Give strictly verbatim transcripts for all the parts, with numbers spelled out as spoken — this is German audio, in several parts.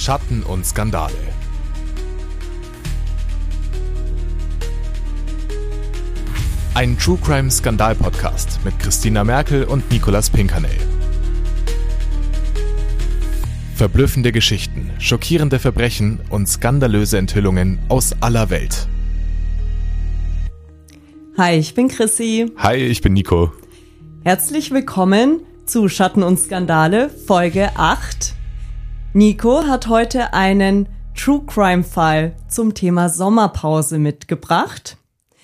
Schatten und Skandale. Ein True Crime Skandal Podcast mit Christina Merkel und Nicolas Pinkernel. Verblüffende Geschichten, schockierende Verbrechen und skandalöse Enthüllungen aus aller Welt. Hi, ich bin Chrissy. Hi, ich bin Nico. Herzlich willkommen zu Schatten und Skandale, Folge acht. Nico hat heute einen True Crime Fall zum Thema Sommerpause mitgebracht.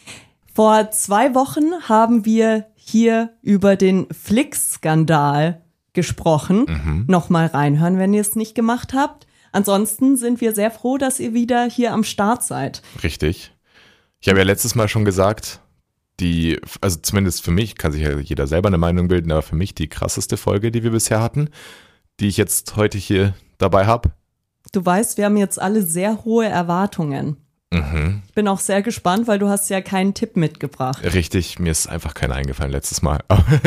Vor zwei Wochen haben wir hier über den Flix-Skandal gesprochen. Mhm. Nochmal reinhören, wenn ihr es nicht gemacht habt. Ansonsten sind wir sehr froh, dass ihr wieder hier am Start seid. Richtig. Ich habe ja letztes Mal schon gesagt, die, also zumindest für mich, kann sich ja jeder selber eine Meinung bilden, aber für mich die krasseste Folge, die wir bisher hatten, die ich jetzt heute hier dabei habe. Du weißt, wir haben jetzt alle sehr hohe Erwartungen. Mhm. Ich bin auch sehr gespannt, weil du hast ja keinen Tipp mitgebracht. Richtig, mir ist einfach keiner eingefallen letztes Mal.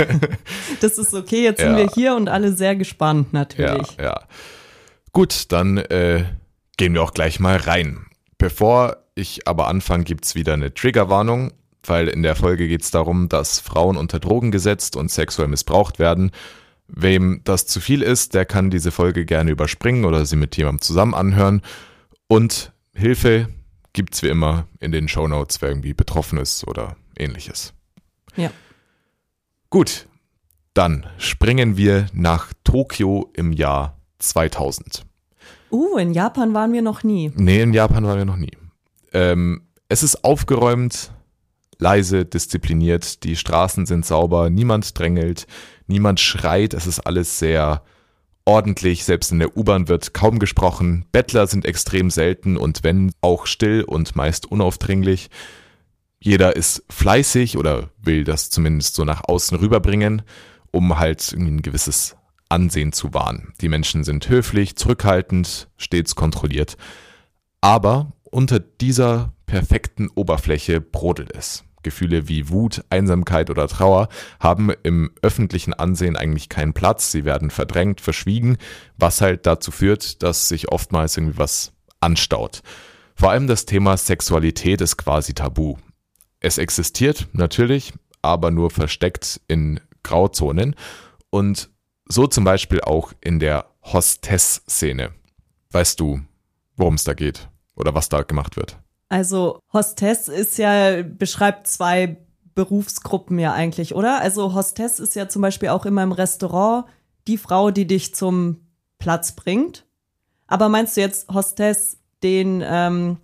Das ist okay, jetzt ja. sind wir hier und alle sehr gespannt natürlich. Ja, ja. Gut, dann äh, gehen wir auch gleich mal rein. Bevor ich aber anfange, gibt es wieder eine Triggerwarnung, weil in der Folge geht es darum, dass Frauen unter Drogen gesetzt und sexuell missbraucht werden. Wem das zu viel ist, der kann diese Folge gerne überspringen oder sie mit jemandem zusammen anhören. Und Hilfe gibt's wie immer in den Shownotes, wer irgendwie betroffen ist oder ähnliches. Ja. Gut, dann springen wir nach Tokio im Jahr zweitausend. Uh, in Japan waren wir noch nie. Nee, in Japan waren wir noch nie. Ähm, es ist aufgeräumt, leise, diszipliniert, die Straßen sind sauber, niemand drängelt, niemand schreit, es ist alles sehr ordentlich, selbst in der U-Bahn wird kaum gesprochen, Bettler sind extrem selten und wenn auch still und meist unaufdringlich. Jeder ist fleißig oder will das zumindest so nach außen rüberbringen, um halt irgendwie ein gewisses Ansehen zu wahren. Die Menschen sind höflich, zurückhaltend, stets kontrolliert. Aber unter dieser perfekten Oberfläche brodelt es. Gefühle wie Wut, Einsamkeit oder Trauer haben im öffentlichen Ansehen eigentlich keinen Platz. Sie werden verdrängt, verschwiegen, was halt dazu führt, dass sich oftmals irgendwie was anstaut. Vor allem das Thema Sexualität ist quasi tabu. Es existiert natürlich, aber nur versteckt in Grauzonen und so zum Beispiel auch in der Hostess-Szene. Weißt du, worum es da geht oder was da gemacht wird? Also Hostess ist ja, beschreibt zwei Berufsgruppen ja eigentlich, oder? Also Hostess ist ja zum Beispiel auch immer im Restaurant die Frau, die dich zum Platz bringt. Aber meinst du jetzt Hostess den ähm,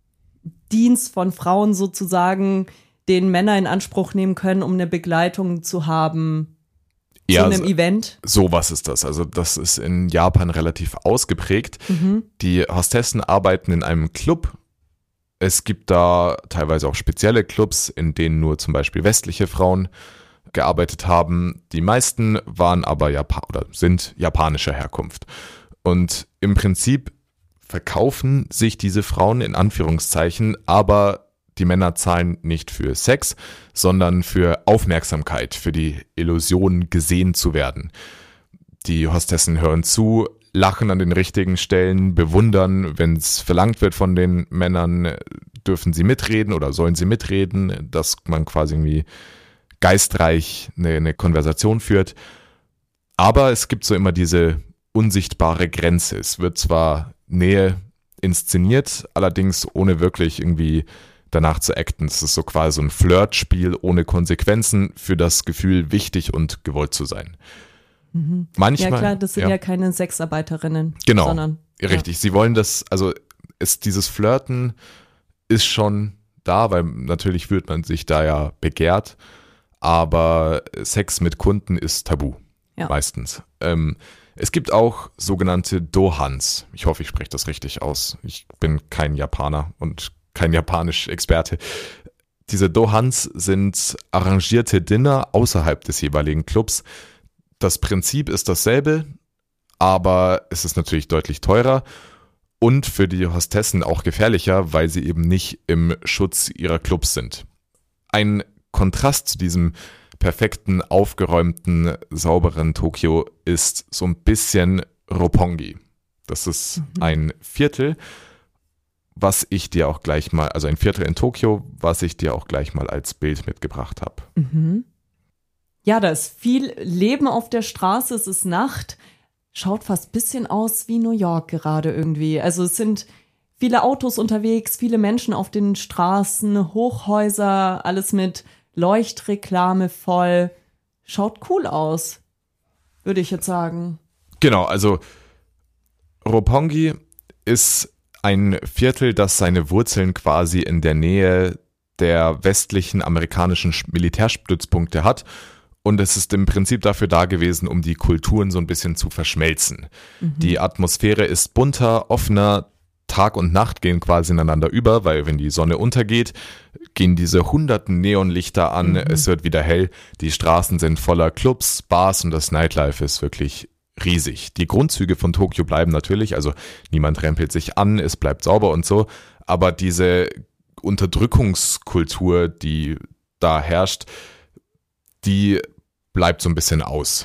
Dienst von Frauen sozusagen, den Männer in Anspruch nehmen können, um eine Begleitung zu haben zu ja, einem so, Event? Sowas ist das. Also das ist in Japan relativ ausgeprägt. Mhm. Die Hostessen arbeiten in einem Club. Es gibt da teilweise auch spezielle Clubs, in denen nur zum Beispiel westliche Frauen gearbeitet haben. Die meisten waren aber Japan- oder sind japanischer Herkunft. Und im Prinzip verkaufen sich diese Frauen in Anführungszeichen, aber die Männer zahlen nicht für Sex, sondern für Aufmerksamkeit, für die Illusion, gesehen zu werden. Die Hostessen hören zu, lachen an den richtigen Stellen, bewundern, wenn es verlangt wird von den Männern, dürfen sie mitreden oder sollen sie mitreden, dass man quasi irgendwie geistreich eine, eine Konversation führt. Aber es gibt so immer diese unsichtbare Grenze. Es wird zwar Nähe inszeniert, allerdings ohne wirklich irgendwie danach zu acten. Es ist so quasi so ein Flirtspiel ohne Konsequenzen für das Gefühl, wichtig und gewollt zu sein. Mhm. Manchmal, ja klar, das sind ja, ja keine Sexarbeiterinnen. Genau, sondern, richtig. Ja. Sie wollen das, also ist dieses Flirten ist schon da, weil natürlich fühlt man sich da ja begehrt, aber Sex mit Kunden ist tabu, ja. meistens. Ähm, es gibt auch sogenannte Dohans. Ich hoffe, ich spreche das richtig aus. Ich bin kein Japaner und kein Japanisch-Experte. Diese Dohans sind arrangierte Dinner außerhalb des jeweiligen Clubs. Das Prinzip ist dasselbe, aber es ist natürlich deutlich teurer und für die Hostessen auch gefährlicher, weil sie eben nicht im Schutz ihrer Clubs sind. Ein Kontrast zu diesem perfekten, aufgeräumten, sauberen Tokio ist so ein bisschen Roppongi. Das ist Mhm. ein Viertel, was ich dir auch gleich mal, also ein Viertel in Tokio, was ich dir auch gleich mal als Bild mitgebracht habe. Mhm. Ja, da ist viel Leben auf der Straße, es ist Nacht. Schaut fast ein bisschen aus wie New York gerade irgendwie. Also es sind viele Autos unterwegs, viele Menschen auf den Straßen, Hochhäuser, alles mit Leuchtreklame voll. Schaut cool aus, würde ich jetzt sagen. Genau, also Roppongi ist ein Viertel, das seine Wurzeln quasi in der Nähe der westlichen amerikanischen Militärstützpunkte hat. Und es ist im Prinzip dafür da gewesen, um die Kulturen so ein bisschen zu verschmelzen. Mhm. Die Atmosphäre ist bunter, offener, Tag und Nacht gehen quasi ineinander über, weil wenn die Sonne untergeht, gehen diese hunderten Neonlichter an, mhm. es wird wieder hell, die Straßen sind voller Clubs, Bars und das Nightlife ist wirklich riesig. Die Grundzüge von Tokio bleiben natürlich, also niemand rempelt sich an, es bleibt sauber und so, aber diese Unterdrückungskultur, die da herrscht, die bleibt so ein bisschen aus.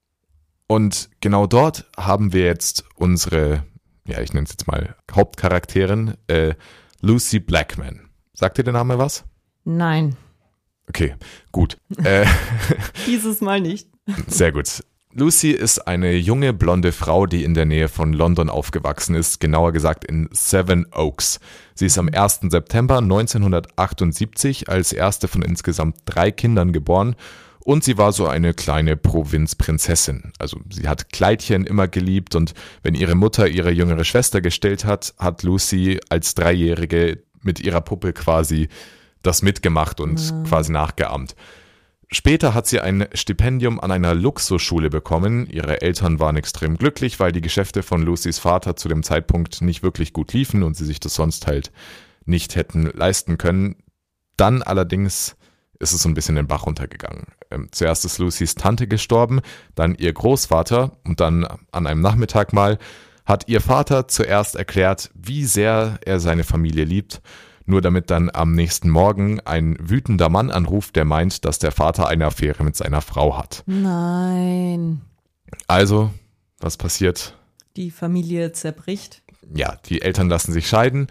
Und genau dort haben wir jetzt unsere, ja, ich nenne es jetzt mal Hauptcharakterin, äh, Lucy Blackman. Sagt dir der Name was? Nein. Okay, gut. äh, Dieses Mal nicht. Sehr gut. Lucy ist eine junge, blonde Frau, die in der Nähe von London aufgewachsen ist, genauer gesagt in Seven Oaks. Sie ist am ersten September neunzehnhundertachtundsiebzig als erste von insgesamt drei Kindern geboren und sie war so eine kleine Provinzprinzessin. Also sie hat Kleidchen immer geliebt und wenn ihre Mutter ihre jüngere Schwester gestillt hat, hat Lucy als Dreijährige mit ihrer Puppe quasi das mitgemacht und ja. quasi nachgeahmt. Später hat sie ein Stipendium an einer Luxusschule bekommen. Ihre Eltern waren extrem glücklich, weil die Geschäfte von Lucys Vater zu dem Zeitpunkt nicht wirklich gut liefen und sie sich das sonst halt nicht hätten leisten können. Dann allerdings ist es so ein bisschen den Bach runtergegangen. Ähm, zuerst ist Lucys Tante gestorben, dann ihr Großvater und dann an einem Nachmittag mal hat ihr Vater zuerst erklärt, wie sehr er seine Familie liebt. Nur damit dann am nächsten Morgen ein wütender Mann anruft, der meint, dass der Vater eine Affäre mit seiner Frau hat. Nein. Also, was passiert? Die Familie zerbricht. Ja, die Eltern lassen sich scheiden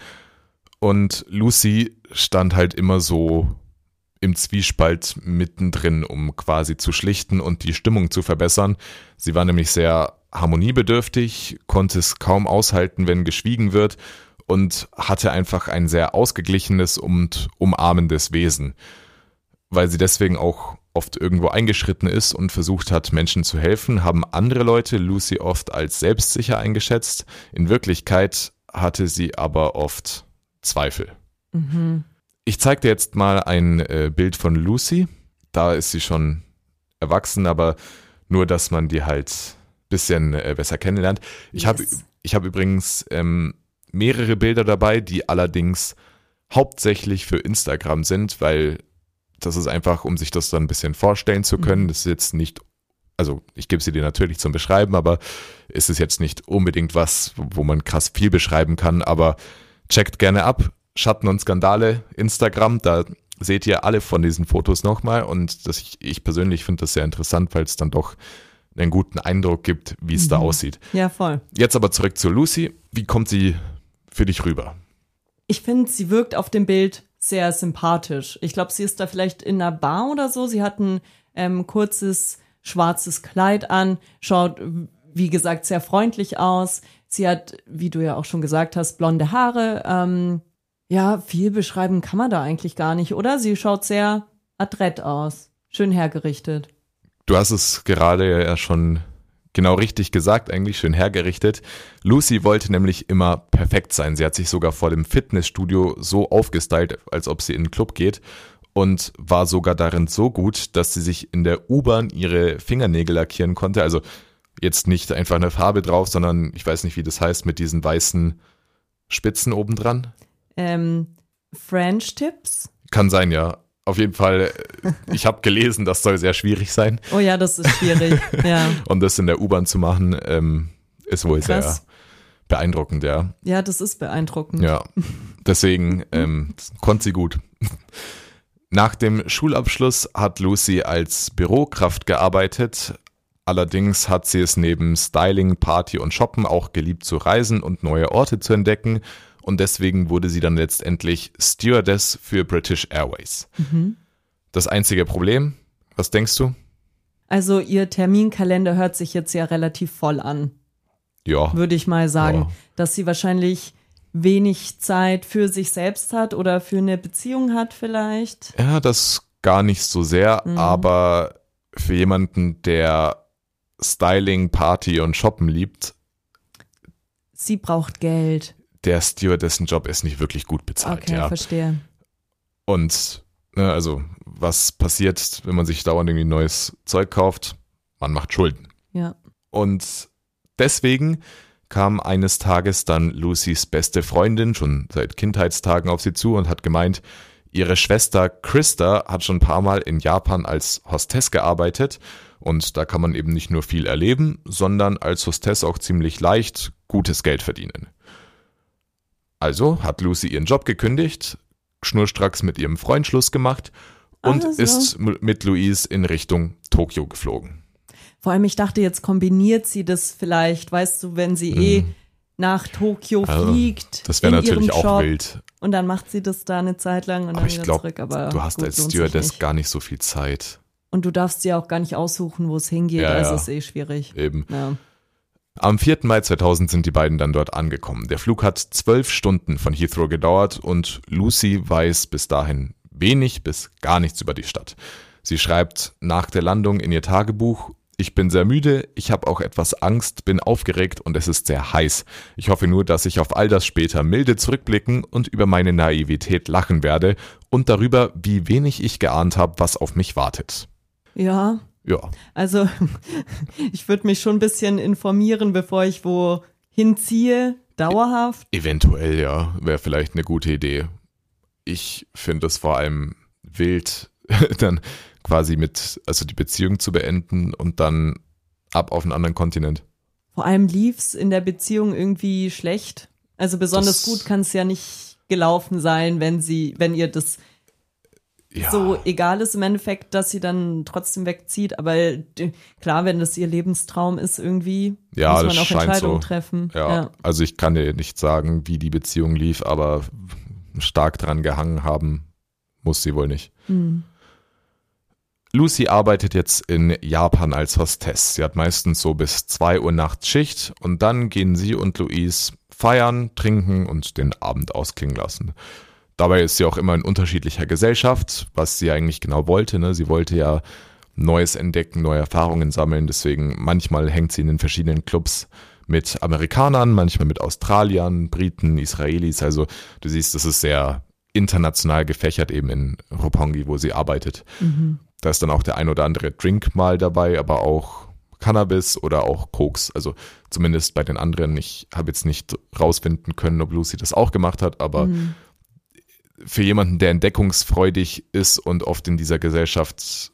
und Lucy stand halt immer so im Zwiespalt mittendrin, um quasi zu schlichten und die Stimmung zu verbessern. Sie war nämlich sehr harmoniebedürftig, konnte es kaum aushalten, wenn geschwiegen wird, und hatte einfach ein sehr ausgeglichenes und umarmendes Wesen, weil sie deswegen auch oft irgendwo eingeschritten ist und versucht hat, Menschen zu helfen, haben andere Leute Lucy oft als selbstsicher eingeschätzt. In Wirklichkeit hatte sie aber oft Zweifel. Mhm. Ich zeige dir jetzt mal ein äh, Bild von Lucy. Da ist sie schon erwachsen, aber nur, dass man die halt ein bisschen äh, besser kennenlernt. Ich Yes. habe ich hab übrigens ähm, mehrere Bilder dabei, die allerdings hauptsächlich für Instagram sind, weil das ist einfach, um sich das dann ein bisschen vorstellen zu können. Das ist jetzt nicht, also ich gebe sie dir natürlich zum Beschreiben, aber es ist jetzt nicht unbedingt was, wo man krass viel beschreiben kann, aber checkt gerne ab, Schatten und Skandale, Instagram, da seht ihr alle von diesen Fotos nochmal und das, ich, ich persönlich finde das sehr interessant, weil es dann doch einen guten Eindruck gibt, wie es mhm. da aussieht. Ja, voll. Jetzt aber zurück zu Lucy. Wie kommt sie für dich rüber? Ich finde, sie wirkt auf dem Bild sehr sympathisch. Ich glaube, sie ist da vielleicht in einer Bar oder so. Sie hat ein ähm, kurzes schwarzes Kleid an, schaut, wie gesagt, sehr freundlich aus. Sie hat, wie du ja auch schon gesagt hast, blonde Haare. Ähm, ja, viel beschreiben kann man da eigentlich gar nicht, oder? Sie schaut sehr adrett aus. Schön hergerichtet. Du hast es gerade ja schon genau richtig gesagt, eigentlich schön hergerichtet. Lucy wollte nämlich immer perfekt sein. Sie hat sich sogar vor dem Fitnessstudio so aufgestylt, als ob sie in den Club geht und war sogar darin so gut, dass sie sich in der U-Bahn ihre Fingernägel lackieren konnte. Also jetzt nicht einfach eine Farbe drauf, sondern ich weiß nicht, wie das heißt, mit diesen weißen Spitzen obendran. Ähm, French Tips? Kann sein, ja. Auf jeden Fall, ich habe gelesen, das soll sehr schwierig sein. Oh ja, das ist schwierig, ja. Und das in der U-Bahn zu machen, ähm, ist wohl Krass. sehr beeindruckend, ja. Ja, das ist beeindruckend. Ja, deswegen ähm, konnte sie gut. Nach dem Schulabschluss hat Lucy als Bürokraft gearbeitet, Allerdings hat sie es neben Styling, Party und Shoppen auch geliebt zu reisen und neue Orte zu entdecken. Und deswegen wurde sie dann letztendlich Stewardess für British Airways. Mhm. Das einzige Problem, was denkst du? Also ihr Terminkalender hört sich jetzt ja relativ voll an. Ja. Würde ich mal sagen, Ja. dass sie wahrscheinlich wenig Zeit für sich selbst hat oder für eine Beziehung hat vielleicht. Ja, das gar nicht so sehr, Mhm. aber für jemanden, der Styling, Party und Shoppen liebt, Sie braucht Geld. der Stewardessen-Job ist nicht wirklich gut bezahlt. Okay, ja. verstehe. Und ne, also was passiert, wenn man sich dauernd irgendwie neues Zeug kauft? Man macht Schulden. Ja. Und deswegen kam eines Tages dann Lucys beste Freundin schon seit Kindheitstagen auf sie zu und hat gemeint, ihre Schwester Krista hat schon ein paar Mal in Japan als Hostess gearbeitet und da kann man eben nicht nur viel erleben, sondern als Hostess auch ziemlich leicht gutes Geld verdienen. Also hat Lucy ihren Job gekündigt, schnurstracks mit ihrem Freund Schluss gemacht und Also. ist m- mit Louise in Richtung Tokio geflogen. Vor allem, ich dachte, jetzt kombiniert sie das vielleicht, weißt du, wenn sie eh nach Tokio Also, fliegt. Das wäre in ihrem natürlich auch Job, wild. Und dann macht sie das da eine Zeit lang und Aber dann ich wieder glaube, zurück. Aber du hast gut, als lohnt sich Stewardess nicht. gar nicht so viel Zeit. Und du darfst dir auch gar nicht aussuchen, wo es hingeht. Ja, also ja. ist eh schwierig. Eben. Ja. Am vierten Mai zweitausend sind die beiden dann dort angekommen. Der Flug hat zwölf Stunden von Heathrow gedauert und Lucy weiß bis dahin wenig bis gar nichts über die Stadt. Sie schreibt nach der Landung in ihr Tagebuch: Ich bin sehr müde, ich habe auch etwas Angst, bin aufgeregt und es ist sehr heiß. Ich hoffe nur, dass ich auf all das später milde zurückblicken und über meine Naivität lachen werde und darüber, wie wenig ich geahnt habe, was auf mich wartet. ja, Ja, also ich würde mich schon ein bisschen informieren, bevor ich wo hinziehe, dauerhaft. eventuell ja, wäre vielleicht eine gute Idee. Ich finde es vor allem wild, dann quasi mit, also die Beziehung zu beenden und dann ab auf einen anderen Kontinent. Vor allem lief's in der Beziehung irgendwie schlecht. Also besonders Das- gut kann es ja nicht gelaufen sein, wenn sie, wenn ihr das Ja, so egal ist im Endeffekt, dass sie dann trotzdem wegzieht. Aber d- klar, wenn das ihr Lebenstraum ist irgendwie, Ja, muss man das auch scheint Entscheidungen so. treffen. ja, also ich kann dir nicht sagen, wie die Beziehung lief, aber stark dran gehangen haben muss sie wohl nicht. Hm. Lucy arbeitet jetzt in Japan als Hostess. Sie hat meistens so bis zwei Uhr nachts Schicht und dann gehen sie und Louise feiern, trinken und den Abend ausklingen lassen. Dabei ist sie auch immer in unterschiedlicher Gesellschaft, was sie eigentlich genau wollte. Ne? Sie wollte ja Neues entdecken, neue Erfahrungen sammeln. Deswegen manchmal hängt sie in den verschiedenen Clubs mit Amerikanern, manchmal mit Australiern, Briten, Israelis. Also du siehst, das ist sehr international gefächert eben in Roppongi, wo sie arbeitet. Mhm. Da ist dann auch der ein oder andere Drink mal dabei, aber auch Cannabis oder auch Koks. Also zumindest bei den anderen. Ich habe jetzt nicht rausfinden können, ob Lucy das auch gemacht hat, aber Mhm. für jemanden, der entdeckungsfreudig ist und oft in dieser Gesellschaft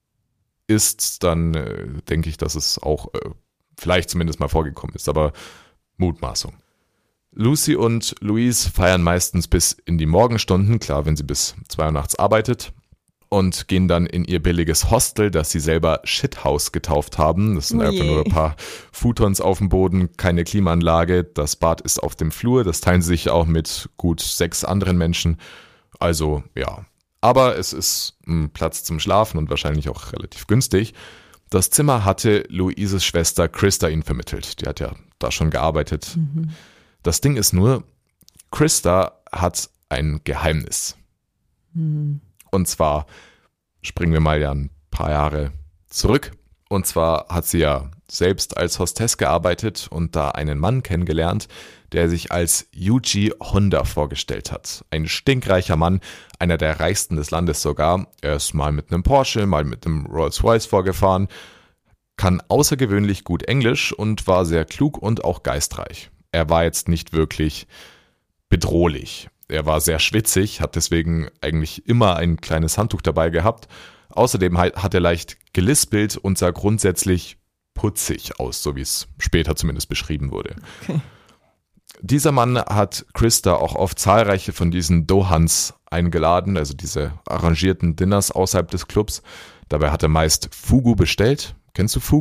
ist, dann äh, denke ich, dass es auch äh, vielleicht zumindest mal vorgekommen ist, aber Mutmaßung. Lucy und Louise feiern meistens bis in die Morgenstunden, klar, wenn sie bis zwei Uhr nachts arbeitet, und gehen dann in ihr billiges Hostel, das sie selber Shithouse getauft haben. Das sind Oh einfach je. nur ein paar Futons auf dem Boden, keine Klimaanlage, das Bad ist auf dem Flur, das teilen sie sich auch mit gut sechs anderen Menschen. Also ja, aber es ist ein Platz zum Schlafen und wahrscheinlich auch relativ günstig. Das Zimmer hatte Louises Schwester Krista ihnen vermittelt. Die hat ja da schon gearbeitet. Mhm. Das Ding ist nur, Krista hat ein Geheimnis. Mhm. Und zwar springen wir mal ja ein paar Jahre zurück. Und zwar hat sie ja selbst als Hostess gearbeitet und da einen Mann kennengelernt, der sich als Yuji Honda vorgestellt hat. Ein stinkreicher Mann, einer der reichsten des Landes sogar. Er ist mal mit einem Porsche, mal mit einem Rolls-Royce vorgefahren, kann außergewöhnlich gut Englisch und war sehr klug und auch geistreich. Er war jetzt nicht wirklich bedrohlich. Er war sehr schwitzig, hat deswegen eigentlich immer ein kleines Handtuch dabei gehabt. Außerdem hat er leicht gelispelt und sah grundsätzlich putzig aus, so wie es später zumindest beschrieben wurde. Okay. Dieser Mann hat Krista auch auf zahlreiche von diesen Dohans eingeladen, also diese arrangierten Dinners außerhalb des Clubs. Dabei hat er meist Fugu bestellt. Kennst du Fugu?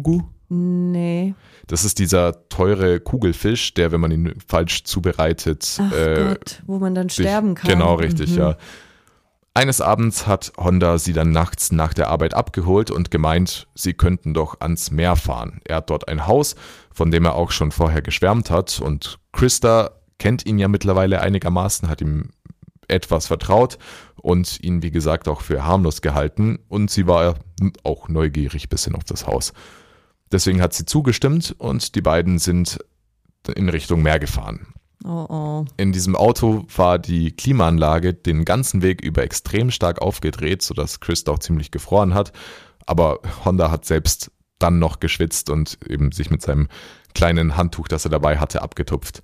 Nee. Das ist dieser teure Kugelfisch, der, wenn man ihn falsch zubereitet, Ach äh, Gott, wo man dann sterben kann. Genau, richtig, mhm. ja. Eines Abends hat Honda sie dann nachts nach der Arbeit abgeholt und gemeint, sie könnten doch ans Meer fahren. Er hat dort ein Haus, von dem er auch schon vorher geschwärmt hat, und Krista kennt ihn ja mittlerweile einigermaßen, hat ihm etwas vertraut und ihn, wie gesagt, auch für harmlos gehalten, und sie war auch neugierig bis hin auf das Haus. Deswegen hat sie zugestimmt und die beiden sind in Richtung Meer gefahren. Oh oh. In diesem Auto war die Klimaanlage den ganzen Weg über extrem stark aufgedreht, sodass Chris auch ziemlich gefroren hat. Aber Honda hat selbst dann noch geschwitzt und eben sich mit seinem kleinen Handtuch, das er dabei hatte, abgetupft.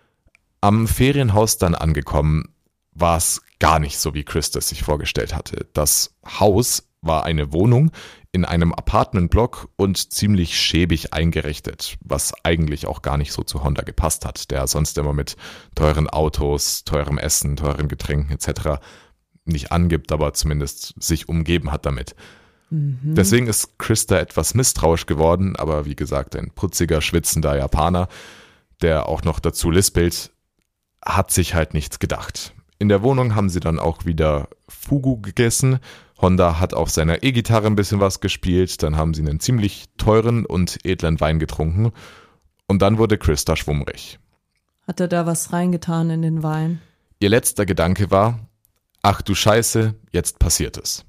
Am Ferienhaus dann angekommen, war es gar nicht so, wie Chris das sich vorgestellt hatte. Das Haus war eine Wohnung in einem Apartmentblock und ziemlich schäbig eingerichtet, was eigentlich auch gar nicht so zu Honda gepasst hat, der sonst immer mit teuren Autos, teurem Essen, teuren Getränken et cetera nicht angibt, aber zumindest sich umgeben hat damit. Mhm. Deswegen ist Chris da etwas misstrauisch geworden, aber wie gesagt, ein putziger, schwitzender Japaner, der auch noch dazu lispelt, hat sich halt nichts gedacht. In der Wohnung haben sie dann auch wieder Fugu gegessen. Honda hat auf seiner E-Gitarre ein bisschen was gespielt, dann haben sie einen ziemlich teuren und edlen Wein getrunken und dann wurde Krista schwummrig. Hat er da was reingetan in den Wein? Ihr letzter Gedanke war, ach du Scheiße, jetzt passiert es.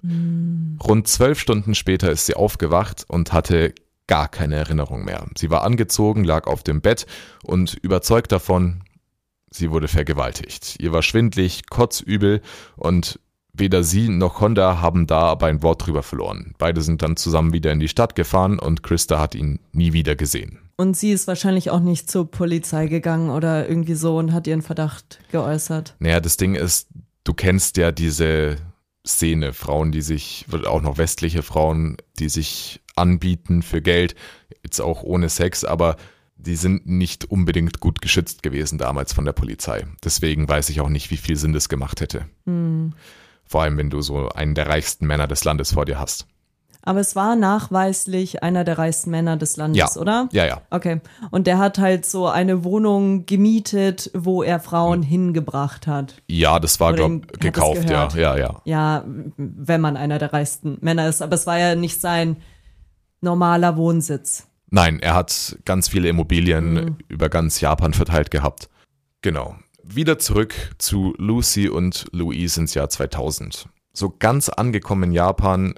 Hm. Rund zwölf Stunden später ist sie aufgewacht und hatte gar keine Erinnerung mehr. Sie war angezogen, lag auf dem Bett und überzeugt davon, sie wurde vergewaltigt. Ihr war schwindlig, kotzübel und weder sie noch Honda haben da aber ein Wort drüber verloren. Beide sind dann zusammen wieder in die Stadt gefahren und Krista hat ihn nie wieder gesehen. Und sie ist wahrscheinlich auch nicht zur Polizei gegangen oder irgendwie so und hat ihren Verdacht geäußert. Naja, das Ding ist, du kennst ja diese Szene, Frauen, die sich, auch noch westliche Frauen, die sich anbieten für Geld, jetzt auch ohne Sex, aber die sind nicht unbedingt gut geschützt gewesen damals von der Polizei. Deswegen weiß ich auch nicht, wie viel Sinn das gemacht hätte. Hm. Vor allem, wenn du so einen der reichsten Männer des Landes vor dir hast. Aber es war nachweislich einer der reichsten Männer des Landes, ja. oder? Ja, ja. Okay. Und der hat halt so eine Wohnung gemietet, wo er Frauen hm. hingebracht hat. Ja, das war, glaube ich, gekauft, ja, ja, ja. Ja, wenn man einer der reichsten Männer ist. Aber es war ja nicht sein normaler Wohnsitz. Nein, er hat ganz viele Immobilien Mhm. über ganz Japan verteilt gehabt. Genau. Wieder zurück zu Lucy und Louise ins Jahr zweitausend. So ganz angekommen in Japan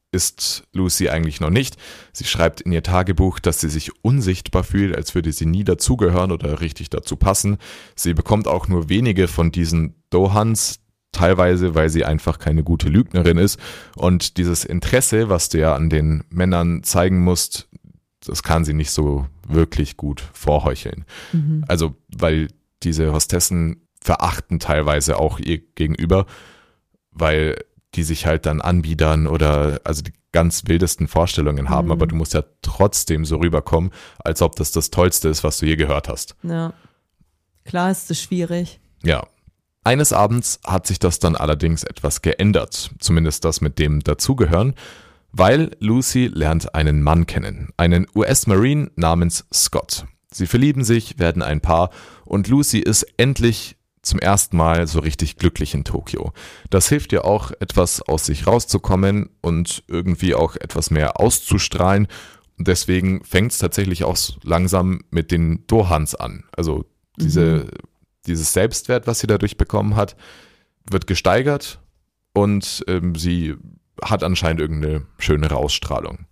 ist Lucy eigentlich noch nicht. Sie schreibt in ihr Tagebuch, dass sie sich unsichtbar fühlt, als würde sie nie dazugehören oder richtig dazu passen. Sie bekommt auch nur wenige von diesen Dohans, teilweise, weil sie einfach keine gute Lügnerin ist. Und dieses Interesse, was du ja an den Männern zeigen musst, das kann sie nicht so wirklich gut vorheucheln. Mhm. Also, weil diese Hostessen verachten teilweise auch ihr gegenüber, weil die sich halt dann anbiedern oder also die ganz wildesten Vorstellungen haben, Mhm. aber du musst ja trotzdem so rüberkommen, als ob das das Tollste ist, was du je gehört hast. Ja, klar ist es schwierig. Ja. Eines Abends hat sich das dann allerdings etwas geändert, zumindest das mit dem Dazugehören, weil Lucy lernt einen Mann kennen, einen U S-Marine namens Scott. Sie verlieben sich, werden ein Paar und Lucy ist endlich zum ersten Mal so richtig glücklich in Tokio. Das hilft ihr auch, etwas aus sich rauszukommen und irgendwie auch etwas mehr auszustrahlen. Und deswegen fängt es tatsächlich auch langsam mit den Dohans an. Also diese, mhm. dieses Selbstwert, was sie dadurch bekommen hat, wird gesteigert und ähm, sie hat anscheinend irgendeine schönere Ausstrahlung.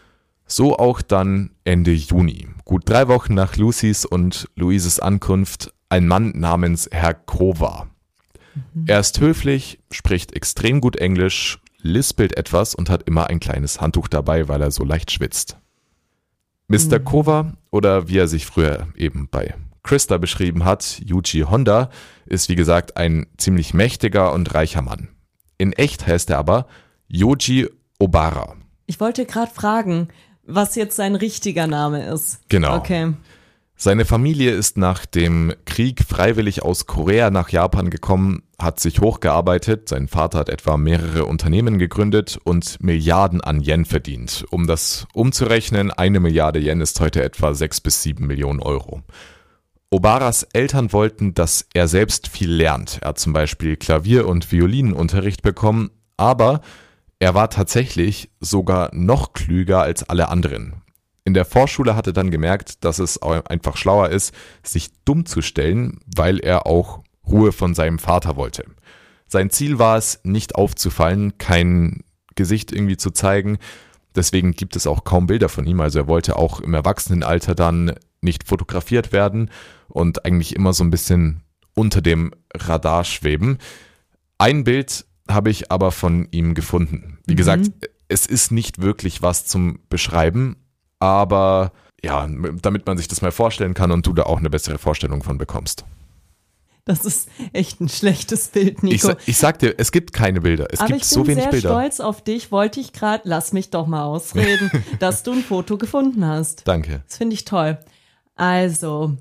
So auch dann Ende Juni, gut drei Wochen nach Lucys und Louises Ankunft, ein Mann namens Herr Kowa. Mhm. Er ist höflich, spricht extrem gut Englisch, lispelt etwas und hat immer ein kleines Handtuch dabei, weil er so leicht schwitzt. Mister Mhm. Kowa, oder wie er sich früher eben bei Krista beschrieben hat, Yuji Honda, ist wie gesagt ein ziemlich mächtiger und reicher Mann. In echt heißt er aber Yoji Obara. Ich wollte gerade fragen, was jetzt sein richtiger Name ist. Genau. Okay. Seine Familie ist nach dem Krieg freiwillig aus Korea nach Japan gekommen, hat sich hochgearbeitet. Sein Vater hat etwa mehrere Unternehmen gegründet und Milliarden an Yen verdient. Um das umzurechnen, eine Milliarde Yen ist heute etwa sechs bis sieben Millionen Euro. Obaras Eltern wollten, dass er selbst viel lernt. Er hat zum Beispiel Klavier- und Violinunterricht bekommen, aber er war tatsächlich sogar noch klüger als alle anderen. In der Vorschule hat er dann gemerkt, dass es einfach schlauer ist, sich dumm zu stellen, weil er auch Ruhe von seinem Vater wollte. Sein Ziel war es, nicht aufzufallen, kein Gesicht irgendwie zu zeigen. Deswegen gibt es auch kaum Bilder von ihm. Also er wollte auch im Erwachsenenalter dann nicht fotografiert werden und eigentlich immer so ein bisschen unter dem Radar schweben. Ein Bild habe ich aber von ihm gefunden. Wie mhm. gesagt, es ist nicht wirklich was zum Beschreiben, aber ja, damit man sich das mal vorstellen kann und du da auch eine bessere Vorstellung von bekommst. Das ist echt ein schlechtes Bild, Nico. Ich, sa- ich sag dir, es gibt keine Bilder. Es Aber gibt so wenig Bilder. Ich bin sehr stolz auf dich. Wollte ich gerade, lass mich doch mal ausreden, dass du ein Foto gefunden hast. Danke. Das finde ich toll. Also,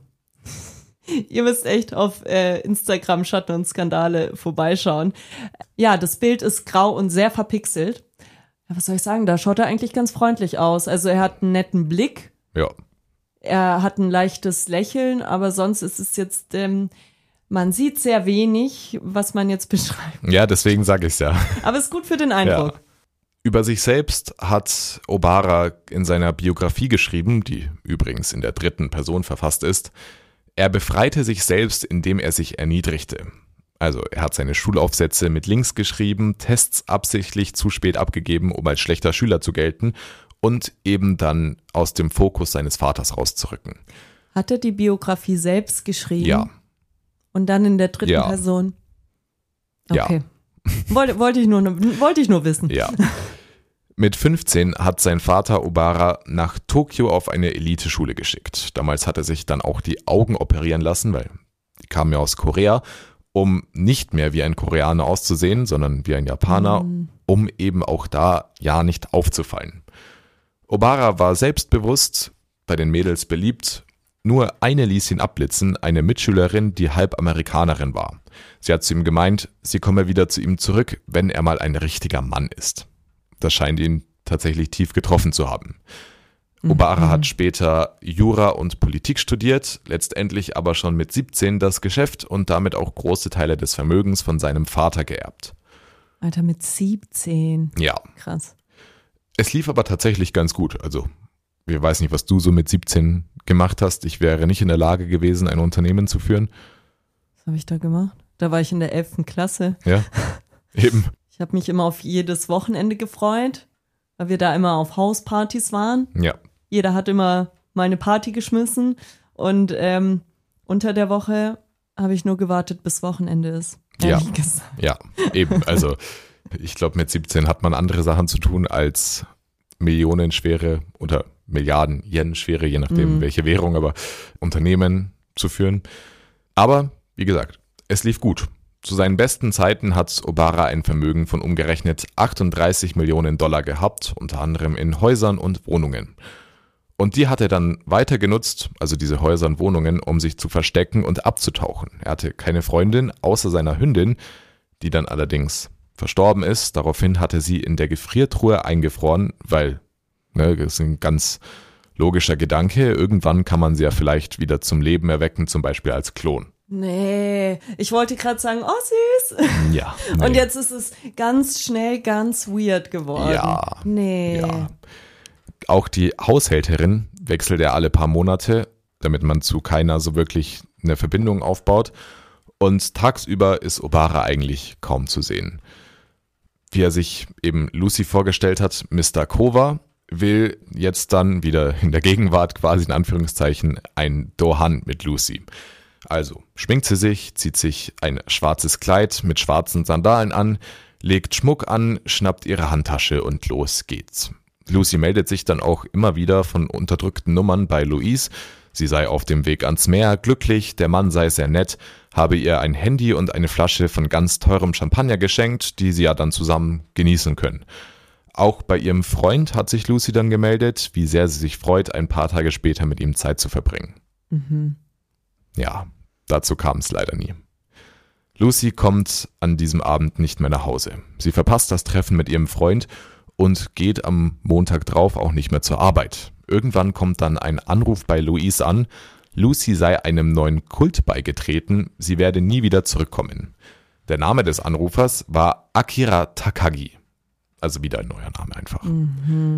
ihr müsst echt auf äh, Instagram Schatten und Skandale vorbeischauen. Ja, das Bild ist grau und sehr verpixelt. Ja, was soll ich sagen? Da schaut er eigentlich ganz freundlich aus. Also er hat einen netten Blick. Ja. Er hat ein leichtes Lächeln, aber sonst ist es jetzt... Ähm, Man sieht sehr wenig, was man jetzt beschreibt. Ja, deswegen sage ich es ja. Aber es ist gut für den Eindruck. Ja. Über sich selbst hat Obara in seiner Biografie geschrieben, die übrigens in der dritten Person verfasst ist, er befreite sich selbst, indem er sich erniedrigte. Also er hat seine Schulaufsätze mit links geschrieben, Tests absichtlich zu spät abgegeben, um als schlechter Schüler zu gelten und eben dann aus dem Fokus seines Vaters rauszurücken. Hat er die Biografie selbst geschrieben? Ja. Und dann in der dritten ja. Person? Okay. Ja. Wollte, wollte, ich nur, wollte ich nur wissen. Ja. Mit fünfzehn hat sein Vater Obara nach Tokio auf eine Eliteschule geschickt. Damals hat er sich dann auch die Augen operieren lassen, weil die kamen ja aus Korea, um nicht mehr wie ein Koreaner auszusehen, sondern wie ein Japaner, mm. um eben auch da ja nicht aufzufallen. Obara war selbstbewusst, bei den Mädels beliebt. Nur eine ließ ihn abblitzen, eine Mitschülerin, die halb Amerikanerin war. Sie hat zu ihm gemeint, sie komme wieder zu ihm zurück, wenn er mal ein richtiger Mann ist. Das scheint ihn tatsächlich tief getroffen zu haben. Mhm. Obara hat später Jura und Politik studiert, letztendlich aber schon mit siebzehn das Geschäft und damit auch große Teile des Vermögens von seinem Vater geerbt. Alter, mit siebzehn? Ja. Krass. Es lief aber tatsächlich ganz gut, also ich weiß nicht, was du so mit siebzehn gemacht hast. Ich wäre nicht in der Lage gewesen, ein Unternehmen zu führen. Was habe ich da gemacht? Da war ich in der elften Klasse. Ja, eben. Ich habe mich immer auf jedes Wochenende gefreut, weil wir da immer auf Hauspartys waren. Ja. Jeder hat immer mal eine Party geschmissen und ähm, unter der Woche habe ich nur gewartet, bis Wochenende ist. Ja, ja, eben. Also ich glaube, mit siebzehn hat man andere Sachen zu tun als millionenschwere oder Milliarden Yen schwere, je nachdem mhm. welche Währung, aber Unternehmen zu führen. Aber wie gesagt, es lief gut. Zu seinen besten Zeiten hat Obara ein Vermögen von umgerechnet achtunddreißig Millionen Dollar gehabt, unter anderem in Häusern und Wohnungen. Und die hat er dann weiter genutzt, also diese Häuser und Wohnungen, um sich zu verstecken und abzutauchen. Er hatte keine Freundin, außer seiner Hündin, die dann allerdings verstorben ist. Daraufhin hatte sie in der Gefriertruhe eingefroren, weil, ne, das ist ein ganz logischer Gedanke, irgendwann kann man sie ja vielleicht wieder zum Leben erwecken, zum Beispiel als Klon. Nee, ich wollte gerade sagen, oh süß. Ja. Nee. Und jetzt ist es ganz schnell ganz weird geworden. Ja. Nee. Ja. Auch die Haushälterin wechselt er alle paar Monate, damit man zu keiner so wirklich eine Verbindung aufbaut. Und tagsüber ist Obara eigentlich kaum zu sehen. Wie er sich eben Lucy vorgestellt hat, Mister Kova will jetzt dann wieder in der Gegenwart quasi in Anführungszeichen ein Dohan mit Lucy. Also schminkt sie sich, zieht sich ein schwarzes Kleid mit schwarzen Sandalen an, legt Schmuck an, schnappt ihre Handtasche und los geht's. Lucy meldet sich dann auch immer wieder von unterdrückten Nummern bei Louise. Sie sei auf dem Weg ans Meer, glücklich, der Mann sei sehr nett, habe ihr ein Handy und eine Flasche von ganz teurem Champagner geschenkt, die sie ja dann zusammen genießen können. Auch bei ihrem Freund hat sich Lucy dann gemeldet, wie sehr sie sich freut, ein paar Tage später mit ihm Zeit zu verbringen. Mhm. Ja, dazu kam es leider nie. Lucy kommt an diesem Abend nicht mehr nach Hause. Sie verpasst das Treffen mit ihrem Freund und geht am Montag drauf auch nicht mehr zur Arbeit. Irgendwann kommt dann ein Anruf bei Louise an, Lucy sei einem neuen Kult beigetreten, sie werde nie wieder zurückkommen. Der Name des Anrufers war Akira Takagi. Also wieder ein neuer Name einfach. Mhm.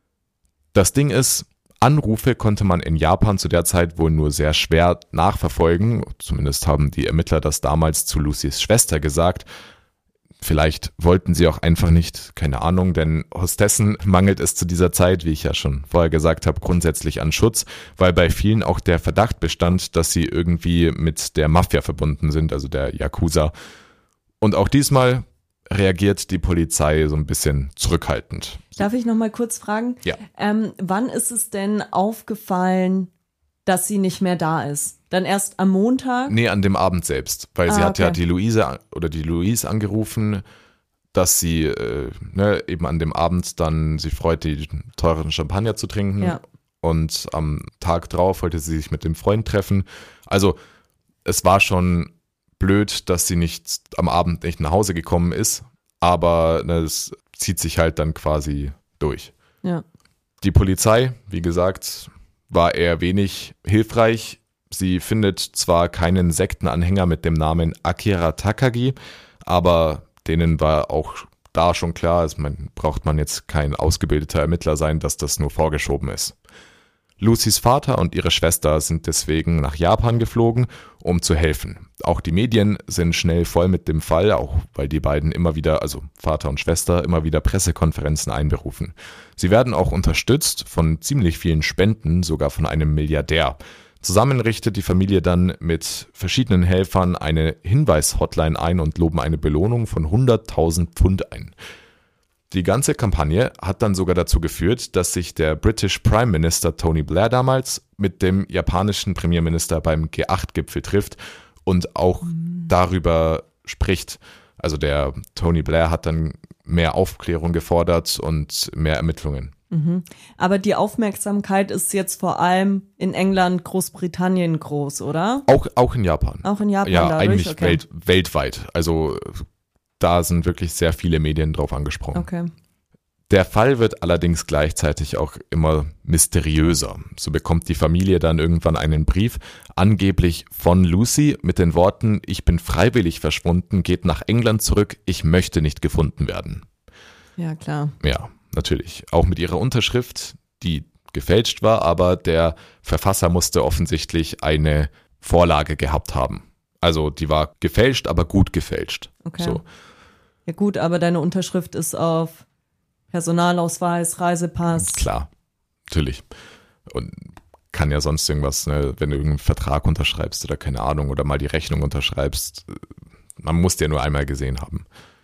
Das Ding ist, Anrufe konnte man in Japan zu der Zeit wohl nur sehr schwer nachverfolgen. Zumindest haben die Ermittler das damals zu Lucys Schwester gesagt. Vielleicht wollten sie auch einfach nicht, keine Ahnung, denn Hostessen mangelt es zu dieser Zeit, wie ich ja schon vorher gesagt habe, grundsätzlich an Schutz, weil bei vielen auch der Verdacht bestand, dass sie irgendwie mit der Mafia verbunden sind, also der Yakuza. Und auch diesmal reagiert die Polizei so ein bisschen zurückhaltend. Darf ich noch mal kurz fragen? Ja. Ähm, wann ist es denn aufgefallen, dass sie nicht mehr da ist? Dann erst am Montag? Nee, an dem Abend selbst, weil sie Ah, hat ja okay. die Luise oder die Louise angerufen, dass sie äh, ne, eben an dem Abend dann sich freut, die teuren Champagner zu trinken. Ja. Und am Tag drauf wollte sie sich mit dem Freund treffen. Also es war schon blöd, dass sie nicht am Abend nicht nach Hause gekommen ist, aber ne, es zieht sich halt dann quasi durch. Ja. Die Polizei, wie gesagt, war eher wenig hilfreich. Sie findet zwar keinen Sektenanhänger mit dem Namen Akira Takagi, aber denen war auch da schon klar, also man, braucht man jetzt kein ausgebildeter Ermittler sein, dass das nur vorgeschoben ist. Lucys Vater und ihre Schwester sind deswegen nach Japan geflogen, um zu helfen. Auch die Medien sind schnell voll mit dem Fall, auch weil die beiden immer wieder, also Vater und Schwester, immer wieder Pressekonferenzen einberufen. Sie werden auch unterstützt von ziemlich vielen Spenden, sogar von einem Milliardär. Zusammen richtet die Familie dann mit verschiedenen Helfern eine Hinweis-Hotline ein und loben eine Belohnung von hunderttausend Pfund ein. Die ganze Kampagne hat dann sogar dazu geführt, dass sich der British Prime Minister Tony Blair damals mit dem japanischen Premierminister beim G acht Gipfel trifft und auch mhm. darüber spricht. Also der Tony Blair hat dann mehr Aufklärung gefordert und mehr Ermittlungen. Mhm. Aber die Aufmerksamkeit ist jetzt vor allem in England, Großbritannien groß, oder? Auch, auch in Japan. Auch in Japan Ja, dadurch? eigentlich Okay. welt, weltweit. Also da sind wirklich sehr viele Medien drauf angesprochen. Okay. Der Fall wird allerdings gleichzeitig auch immer mysteriöser. So bekommt die Familie dann irgendwann einen Brief, angeblich von Lucy, mit den Worten: Ich bin freiwillig verschwunden, geht nach England zurück, ich möchte nicht gefunden werden. Ja, klar. Ja, natürlich. Auch mit ihrer Unterschrift, die gefälscht war, aber der Verfasser musste offensichtlich eine Vorlage gehabt haben. Also die war gefälscht, aber gut gefälscht. Okay. So. Ja gut, aber deine Unterschrift ist auf Personalausweis, Reisepass. Klar, natürlich. Und kann ja sonst irgendwas, ne, wenn du irgendeinen Vertrag unterschreibst oder keine Ahnung, oder mal die Rechnung unterschreibst, man muss den nur einmal gesehen haben.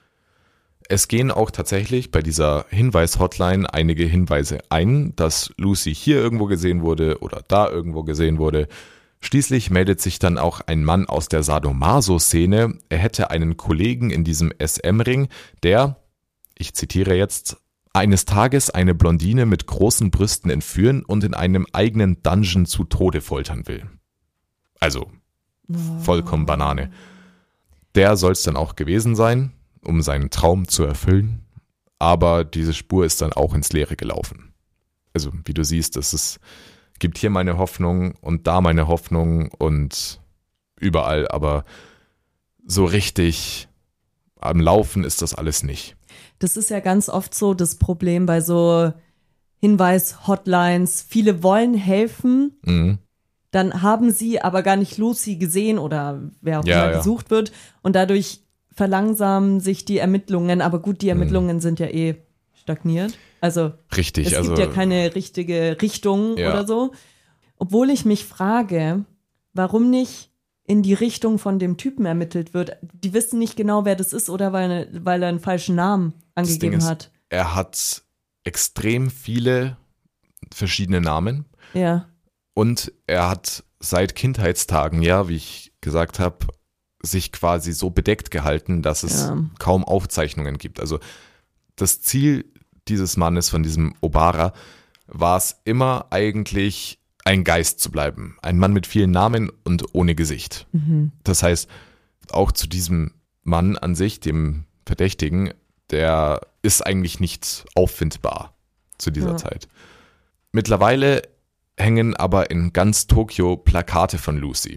Es gehen auch tatsächlich bei dieser Hinweis-Hotline einige Hinweise ein, dass Lucy hier irgendwo gesehen wurde oder da irgendwo gesehen wurde. Schließlich meldet sich dann auch ein Mann aus der Sadomaso-Szene. Er hätte einen Kollegen in diesem S M-Ring, der, ich zitiere jetzt, eines Tages eine Blondine mit großen Brüsten entführen und in einem eigenen Dungeon zu Tode foltern will. Also, vollkommen Banane. Der soll es dann auch gewesen sein, um seinen Traum zu erfüllen. Aber diese Spur ist dann auch ins Leere gelaufen. Also, wie du siehst, es ist... gibt hier meine Hoffnung und da meine Hoffnung und überall, aber so richtig am Laufen ist das alles nicht. Das ist ja ganz oft so das Problem bei so Hinweis-Hotlines. Viele wollen helfen, Mhm. dann haben sie aber gar nicht Lucy gesehen oder wer auch Ja, immer ja. gesucht wird und dadurch verlangsamen sich die Ermittlungen. Aber gut, die Ermittlungen mhm. sind ja eh stagniert. Also Richtig, es also gibt ja keine richtige Richtung Ja. oder so. Obwohl ich mich frage, warum nicht in die Richtung von dem Typen ermittelt wird. Die wissen nicht genau, wer das ist oder weil, weil er einen falschen Namen das Ding angegeben ist, hat. er hat extrem viele verschiedene Namen Ja, und er hat seit Kindheitstagen, ja, wie ich gesagt habe, sich quasi so bedeckt gehalten, dass es Ja. kaum Aufzeichnungen gibt. Also das Ziel dieses Mannes, von diesem Obara, war es immer eigentlich, ein Geist zu bleiben. Ein Mann mit vielen Namen und ohne Gesicht. mhm. Das heißt, auch zu diesem Mann an sich, dem Verdächtigen, der ist eigentlich nicht auffindbar zu dieser Ja. Zeit. Mittlerweile hängen aber in ganz Tokio Plakate von Lucy,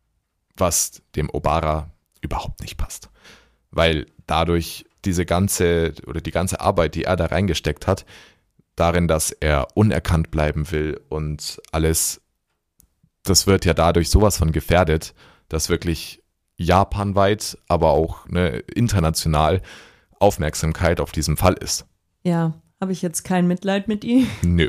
was dem Obara überhaupt nicht passt. Weil dadurch diese ganze oder die ganze Arbeit, die er da reingesteckt hat, darin, dass er unerkannt bleiben will und alles, das wird ja dadurch sowas von gefährdet, dass wirklich japanweit, aber auch ne, international Aufmerksamkeit auf diesem Fall ist. Ja, habe ich jetzt kein Mitleid mit ihm? Nö.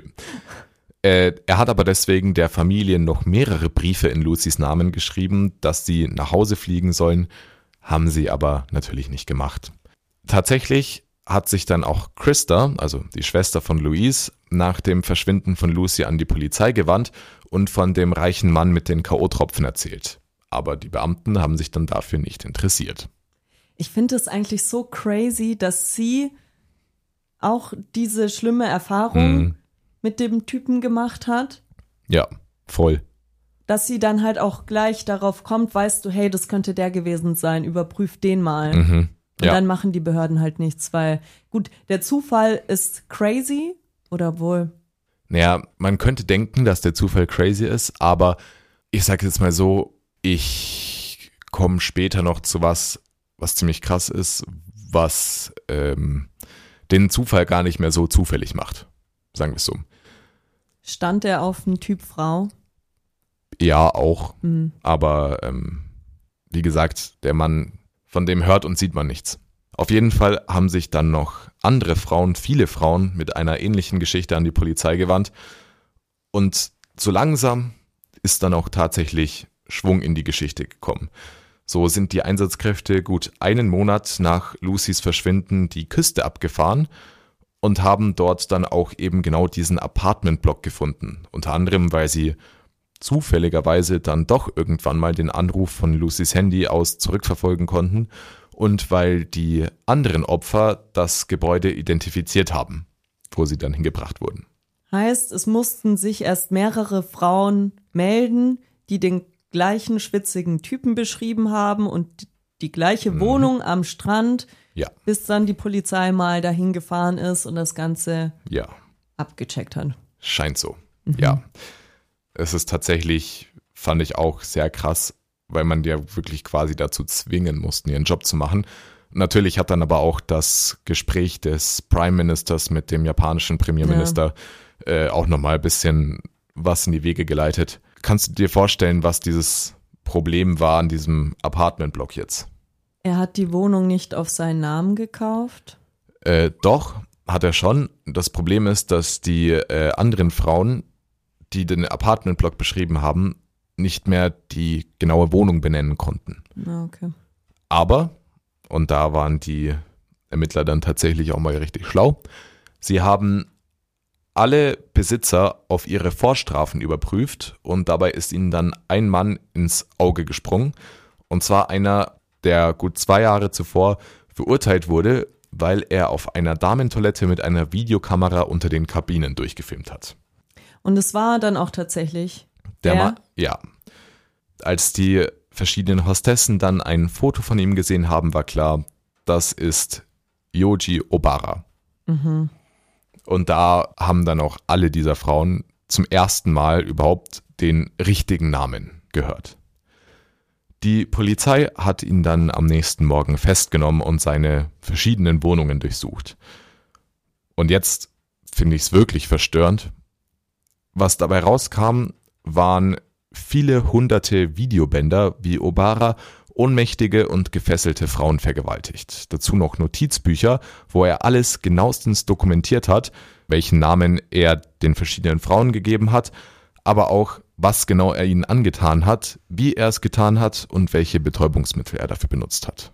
Äh, er hat aber deswegen der Familie noch mehrere Briefe in Lucys Namen geschrieben, dass sie nach Hause fliegen sollen, haben sie aber natürlich nicht gemacht. Tatsächlich hat sich dann auch Christa, also die Schwester von Louise, nach dem Verschwinden von Lucy an die Polizei gewandt und von dem reichen Mann mit den K O-Tropfen erzählt. Aber die Beamten haben sich dann dafür nicht interessiert. Ich finde es eigentlich so crazy, dass sie auch diese schlimme Erfahrung Mhm. mit dem Typen gemacht hat, Ja, voll. dass sie dann halt auch gleich darauf kommt, weißt du, hey, das könnte der gewesen sein, überprüf den mal. Mhm. Und Ja. dann machen die Behörden halt nichts, weil, gut, der Zufall ist crazy oder wohl, Naja, man könnte denken, dass der Zufall crazy ist, aber ich sage jetzt mal so, ich komme später noch zu was, was ziemlich krass ist, was ähm, den Zufall gar nicht mehr so zufällig macht. Sagen wir es so. stand er auf einen Typ Frau. Ja, auch, Hm. aber ähm, wie gesagt, der Mann, von dem hört und sieht man nichts. Auf jeden Fall haben sich dann noch andere Frauen, viele Frauen mit einer ähnlichen Geschichte an die Polizei gewandt und so langsam ist dann auch tatsächlich Schwung in die Geschichte gekommen. So sind die Einsatzkräfte gut einen Monat nach Lucys Verschwinden die Küste abgefahren und haben dort dann auch eben genau diesen Apartmentblock gefunden. Unter anderem, weil sie zufälligerweise dann doch irgendwann mal den Anruf von Lucys Handy aus zurückverfolgen konnten und weil die anderen Opfer das Gebäude identifiziert haben, wo sie dann hingebracht wurden. Heißt, es mussten sich erst mehrere Frauen melden, die den gleichen schwitzigen Typen beschrieben haben und die gleiche Mhm. Wohnung am Strand, Ja, bis dann die Polizei mal dahin gefahren ist und das Ganze ja, abgecheckt hat. scheint so. Ja, es ist tatsächlich, fand ich auch sehr krass, weil man die ja wirklich quasi dazu zwingen mussten, ihren Job zu machen. Natürlich hat dann aber auch das Gespräch des Prime Ministers mit dem japanischen Premierminister äh, auch nochmal ein bisschen was in die Wege geleitet. Kannst du dir vorstellen, was dieses Problem war an diesem Apartmentblock jetzt? Er hat die Wohnung nicht auf seinen Namen gekauft. Äh, doch, hat er schon. Das Problem ist, dass die äh, anderen Frauen, die den Apartmentblock beschrieben haben, nicht mehr die genaue Wohnung benennen konnten. Na, okay. Aber, und da waren die Ermittler dann tatsächlich auch mal richtig schlau, sie haben alle Besitzer auf ihre Vorstrafen überprüft und dabei ist ihnen dann ein Mann ins Auge gesprungen. Und zwar einer, der gut zwei Jahre zuvor verurteilt wurde, weil er auf einer Damentoilette mit einer Videokamera unter den Kabinen durchgefilmt hat. Und es war dann auch tatsächlich Der der? Ma- ja. Als die verschiedenen Hostessen dann ein Foto von ihm gesehen haben, war klar, das ist Yoji Obara. Mhm. Und da haben dann auch alle dieser Frauen zum ersten Mal überhaupt den richtigen Namen gehört. Die Polizei hat ihn dann am nächsten Morgen festgenommen und seine verschiedenen Wohnungen durchsucht. Und jetzt finde ich es wirklich verstörend. Was dabei rauskam, waren viele hunderte Videobänder, wie Obara ohnmächtige und gefesselte Frauen vergewaltigt. Dazu noch Notizbücher, wo er alles genauestens dokumentiert hat, welchen Namen er den verschiedenen Frauen gegeben hat, aber auch, was genau er ihnen angetan hat, wie er es getan hat und welche Betäubungsmittel er dafür benutzt hat.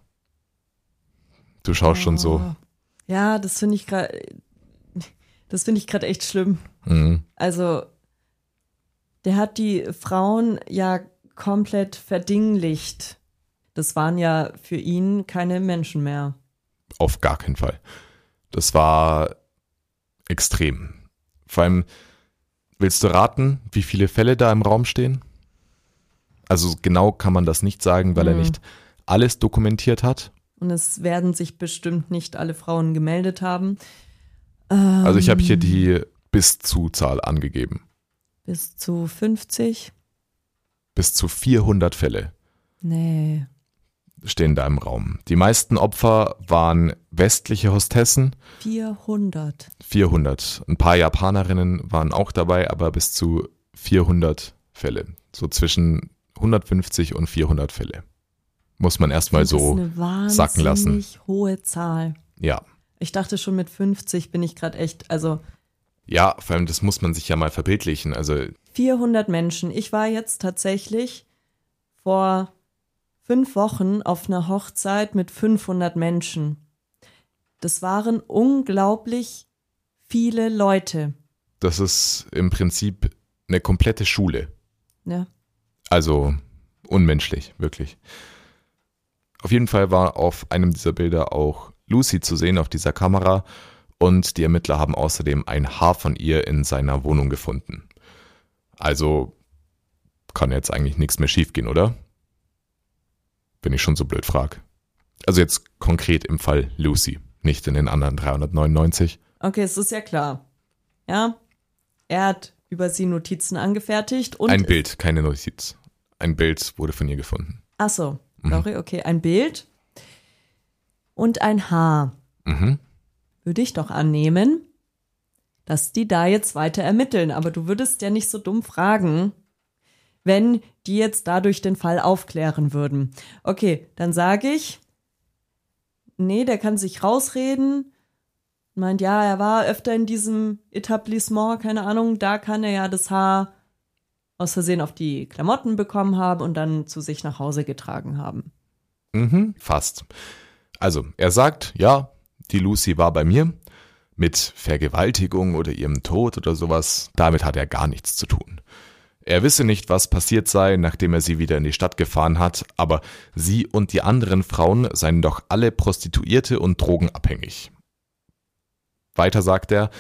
Du schaust schon so. Oh. Ja, das finde ich gerade, das finde ich gerade echt schlimm. Mhm. Also, der hat die Frauen ja komplett verdinglicht. Das waren ja für ihn keine Menschen mehr. Auf gar keinen Fall. Das war extrem. Vor allem, willst du raten, wie viele Fälle da im Raum stehen? Also genau kann man das nicht sagen, weil er Mhm. nicht alles dokumentiert hat. Und es werden sich bestimmt nicht alle Frauen gemeldet haben. Ähm, also ich habe hier die Bis-zu-Zahl angegeben. Bis zu fünfzig? Bis zu vierhundert Fälle. Nee. Stehen da im Raum. Die meisten Opfer waren westliche Hostessen. vierhundert. vierhundert. Ein paar Japanerinnen waren auch dabei, aber bis zu vierhundert Fälle. So zwischen hundertfünfzig und vierhundert Fälle. Muss man erstmal so sacken lassen. Das ist eine wahnsinnig hohe Zahl. Ja. Ich dachte schon mit fünfzig bin ich gerade echt, also. Ja, vor allem das muss man sich ja mal verbildlichen. Also vierhundert Menschen. Ich war jetzt tatsächlich vor fünf Wochen auf einer Hochzeit mit fünfhundert Menschen. Das waren unglaublich viele Leute. Das ist im Prinzip eine komplette Schule. Ja. Also unmenschlich, wirklich. Auf jeden Fall war auf einem dieser Bilder auch Lucy zu sehen auf dieser Kamera und die Ermittler haben außerdem ein Haar von ihr in seiner Wohnung gefunden. Also kann jetzt eigentlich nichts mehr schiefgehen, oder? Wenn ich schon so blöd frage. Also jetzt konkret im Fall Lucy, nicht in den anderen dreihundertneunundneunzig. Okay, es ist ja klar. Ja, er hat über sie Notizen angefertigt und... Ein Bild, keine Notiz. Ein Bild wurde von ihr gefunden. Ach so, sorry, okay, ein Bild und ein Haar. Mhm. Würde ich doch annehmen, dass die da jetzt weiter ermitteln. Aber du würdest ja nicht so dumm fragen, wenn die jetzt dadurch den Fall aufklären würden. Okay, dann sage ich, nee, der kann sich rausreden. Meint, ja, er war öfter in diesem Etablissement, keine Ahnung, da kann er ja das Haar aus Versehen auf die Klamotten bekommen haben und dann zu sich nach Hause getragen haben. Mhm, fast. Also, er sagt, ja, die Lucy war bei mir. Mit Vergewaltigung oder ihrem Tod oder sowas, damit hat er gar nichts zu tun. Er wisse nicht, was passiert sei, nachdem er sie wieder in die Stadt gefahren hat, aber sie und die anderen Frauen seien doch alle Prostituierte und drogenabhängig. Weiter sagt er,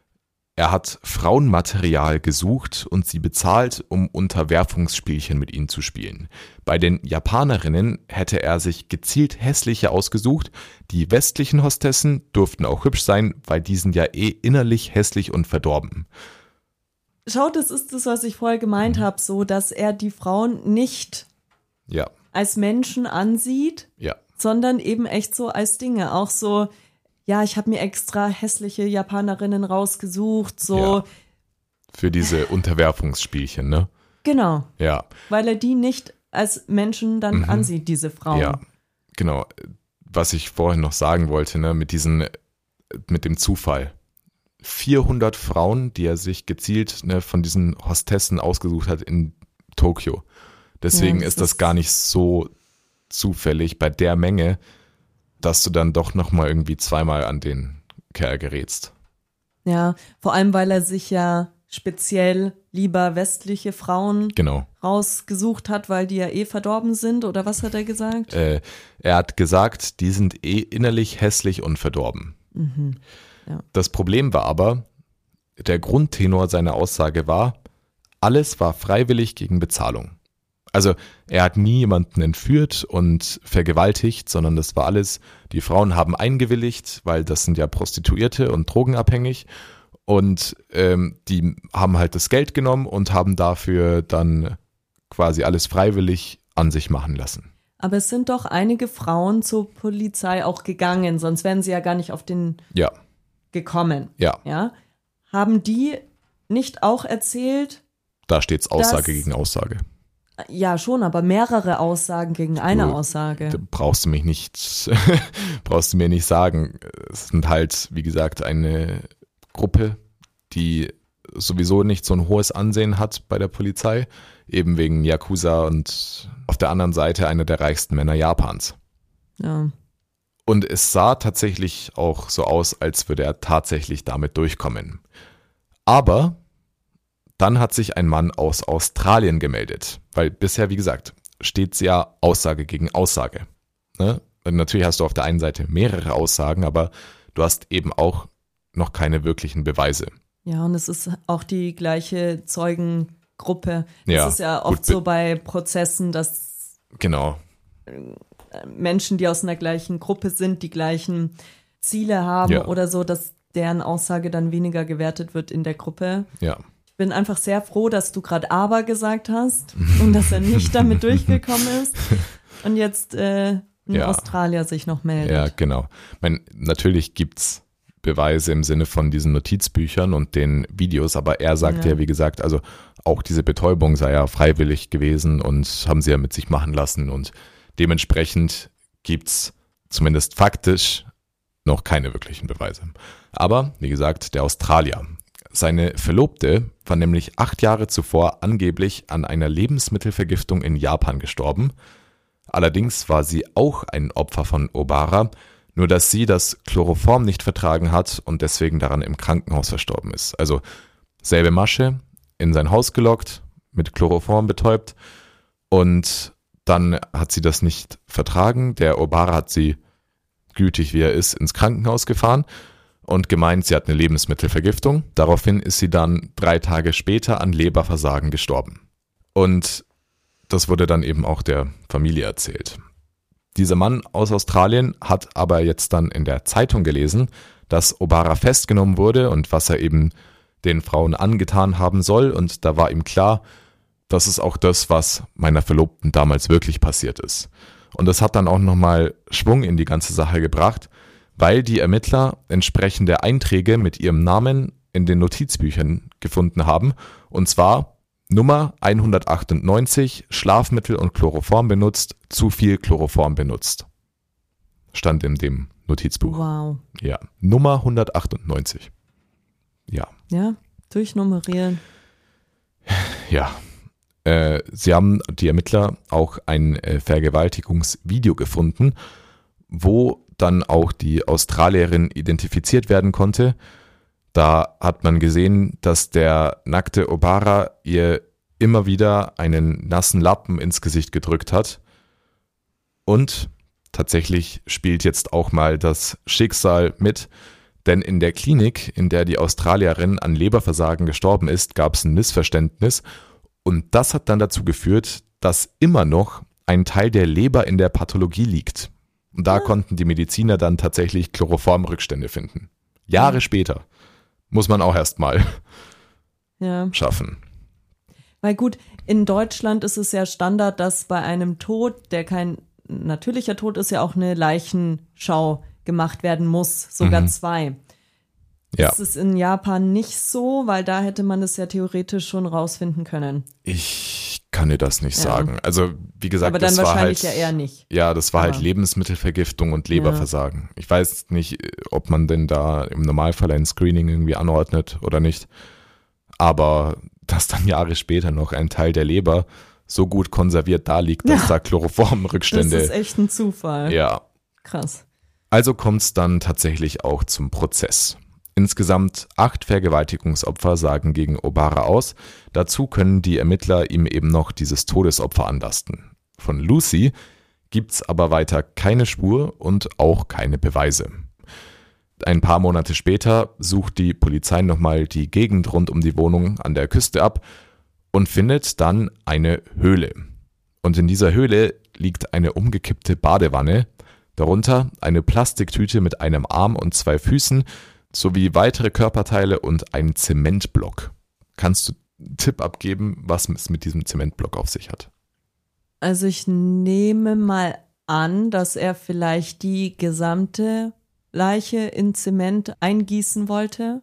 er hat Frauenmaterial gesucht und sie bezahlt, um Unterwerfungsspielchen mit ihnen zu spielen. Bei den Japanerinnen hätte er sich gezielt hässliche ausgesucht. Die westlichen Hostessen durften auch hübsch sein, weil die sind ja eh innerlich hässlich und verdorben. Schau, das ist das, was ich vorher gemeint mhm. habe, so, dass er die Frauen nicht ja. als Menschen ansieht, ja. sondern eben echt so als Dinge. Auch so, ja, ich habe mir extra hässliche Japanerinnen rausgesucht, so. Ja. Für diese Unterwerfungsspielchen, ne? Genau. Ja. Weil er die nicht als Menschen dann mhm. ansieht, diese Frauen. Ja, genau. Was ich vorhin noch sagen wollte, ne, mit diesen, mit dem Zufall. vierhundert Frauen, die er sich gezielt ne, von diesen Hostessen ausgesucht hat in Tokio. Deswegen ja, das ist das ist gar nicht so zufällig bei der Menge, dass du dann doch nochmal irgendwie zweimal an den Kerl gerätst. Ja, vor allem, weil er sich ja speziell lieber westliche Frauen genau. rausgesucht hat, weil die ja eh verdorben sind, oder was hat er gesagt? Äh, er hat gesagt, die sind eh innerlich hässlich und verdorben. Mhm. Ja. Das Problem war aber, der Grundtenor seiner Aussage war, alles war freiwillig gegen Bezahlung. Also er hat nie jemanden entführt und vergewaltigt, sondern das war alles, die Frauen haben eingewilligt, weil das sind ja Prostituierte und drogenabhängig und ähm, die haben halt das Geld genommen und haben dafür dann quasi alles freiwillig an sich machen lassen. Aber es sind doch einige Frauen zur Polizei auch gegangen, sonst wären sie ja gar nicht auf den ja. gekommen. Ja. ja. Haben die nicht auch erzählt? Da steht's Aussage dass, gegen Aussage. Ja, schon, aber mehrere Aussagen gegen eine du, Aussage. Da brauchst du mich nicht, brauchst du mir nicht sagen. Es sind halt, wie gesagt, eine Gruppe, die sowieso nicht so ein hohes Ansehen hat bei der Polizei, eben wegen Yakuza und auf der anderen Seite einer der reichsten Männer Japans. Ja. Und es sah tatsächlich auch so aus, als würde er tatsächlich damit durchkommen. Aber dann hat sich ein Mann aus Australien gemeldet, weil bisher, wie gesagt, steht ja Aussage gegen Aussage. Ne? Und natürlich hast du auf der einen Seite mehrere Aussagen, aber du hast eben auch noch keine wirklichen Beweise. Ja, und es ist auch die gleiche Zeugengruppe. Das ja, ist ja oft gut, so bei Prozessen, dass genau. Menschen, die aus einer gleichen Gruppe sind, die gleichen Ziele haben Ja. oder so, dass deren Aussage dann weniger gewertet wird in der Gruppe. Ja. Ich bin einfach sehr froh, dass du gerade aber gesagt hast und dass er nicht damit durchgekommen ist und jetzt äh, ein Ja. Australier sich noch meldet. Ja, genau. Ich meine, natürlich gibt's Beweise im Sinne von diesen Notizbüchern und den Videos, aber er sagt ja. Ja. wie gesagt, also auch diese Betäubung sei ja freiwillig gewesen und haben sie ja mit sich machen lassen und dementsprechend gibt's zumindest faktisch noch keine wirklichen Beweise. Aber, wie gesagt, der Australier. Seine Verlobte war nämlich acht Jahre zuvor angeblich an einer Lebensmittelvergiftung in Japan gestorben. Allerdings war sie auch ein Opfer von Obara, nur dass sie das Chloroform nicht vertragen hat und deswegen daran im Krankenhaus verstorben ist. Also selbe Masche, in sein Haus gelockt, mit Chloroform betäubt und dann hat sie das nicht vertragen. Der Obara hat sie, gütig wie er ist, ins Krankenhaus gefahren und gemeint, sie hat eine Lebensmittelvergiftung. Daraufhin ist sie dann drei Tage später an Leberversagen gestorben. Und das wurde dann eben auch der Familie erzählt. Dieser Mann aus Australien hat aber jetzt dann in der Zeitung gelesen, dass Obara festgenommen wurde und was er eben den Frauen angetan haben soll. Und da war ihm klar, das ist auch das, was meiner Verlobten damals wirklich passiert ist. Und das hat dann auch nochmal Schwung in die ganze Sache gebracht, weil die Ermittler entsprechende Einträge mit ihrem Namen in den Notizbüchern gefunden haben. Und zwar Nummer hundertachtundneunzig, Schlafmittel und Chloroform benutzt, zu viel Chloroform benutzt. Stand in dem Notizbuch. Wow. Ja, Nummer hundertachtundneunzig. Ja. Ja, durchnummerieren. Ja. Äh, sie haben, die Ermittler, auch ein äh, Vergewaltigungsvideo gefunden, wo dann auch die Australierin identifiziert werden konnte. Da hat man gesehen, dass der nackte Obara ihr immer wieder einen nassen Lappen ins Gesicht gedrückt hat. Und tatsächlich spielt jetzt auch mal das Schicksal mit, denn in der Klinik, in der die Australierin an Leberversagen gestorben ist, gab es ein Missverständnis und das hat dann dazu geführt, dass immer noch ein Teil der Leber in der Pathologie liegt. Und da Ja. konnten die Mediziner dann tatsächlich Chloroformrückstände finden. Jahre Ja. später. Muss man auch erst mal Ja. schaffen. Weil gut, in Deutschland ist es ja Standard, dass bei einem Tod, der kein natürlicher Tod ist, ja auch eine Leichenschau gemacht werden muss, sogar Mhm. zwei. Ja. Das ist in Japan nicht so, weil da hätte man es ja theoretisch schon rausfinden können. Ich kann dir das nicht Ja. sagen. Also, wie gesagt, Aber dann das war wahrscheinlich halt, ja eher nicht. Ja, das war halt Aber- Lebensmittelvergiftung und Leberversagen. Ich weiß nicht, ob man denn da im Normalfall ein Screening irgendwie anordnet oder nicht. Aber dass dann Jahre später noch ein Teil der Leber so gut konserviert da liegt, dass Ja. da Das Chloroformrückstände. ist echt ein Zufall. Ja. Krass. Also kommt es dann tatsächlich auch zum Prozess. Insgesamt acht Vergewaltigungsopfer sagen gegen Obara aus. Dazu können die Ermittler ihm eben noch dieses Todesopfer anlasten. Von Lucy gibt's aber weiter keine Spur und auch keine Beweise. Ein paar Monate später sucht die Polizei nochmal die Gegend rund um die Wohnung an der Küste ab und findet dann eine Höhle. Und in dieser Höhle liegt eine umgekippte Badewanne, darunter eine Plastiktüte mit einem Arm und zwei Füßen, sowie weitere Körperteile und ein Zementblock. Kannst du einen Tipp abgeben, was es mit diesem Zementblock auf sich hat? Also ich nehme mal an, dass er vielleicht die gesamte Leiche in Zement eingießen wollte,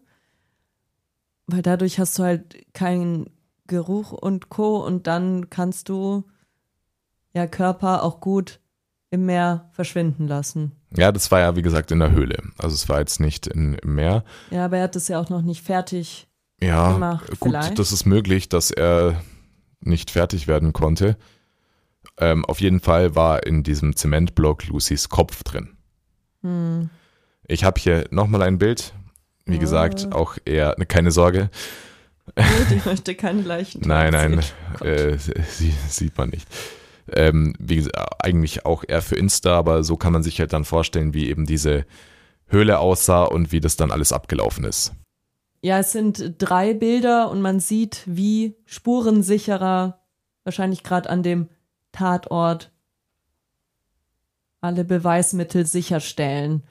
weil dadurch hast du halt keinen Geruch und Co. und dann kannst du ja Körper auch gut im Meer verschwinden lassen. Ja, das war ja wie gesagt in der Höhle. Also es war jetzt nicht in, im Meer. Ja, aber er hat es ja auch noch nicht fertig. Ja, gemacht, gut, vielleicht. das ist möglich, dass er nicht fertig werden konnte. Ähm, auf jeden Fall war in diesem Zementblock Lucys Kopf drin. Hm. Ich habe hier nochmal ein Bild. Wie Ja. gesagt, auch eher, ne, keine Sorge. Gut, ich möchte keine Leichen. Nein, nein, Gott. äh, sie, sieht man nicht. Ähm, wie gesagt, eigentlich auch eher für Insta, aber so kann man sich halt dann vorstellen, wie eben diese Höhle aussah und wie das dann alles abgelaufen ist. Ja, es sind drei Bilder und man sieht, wie spurensicherer, wahrscheinlich gerade an dem Tatort, alle Beweismittel sicherstellen.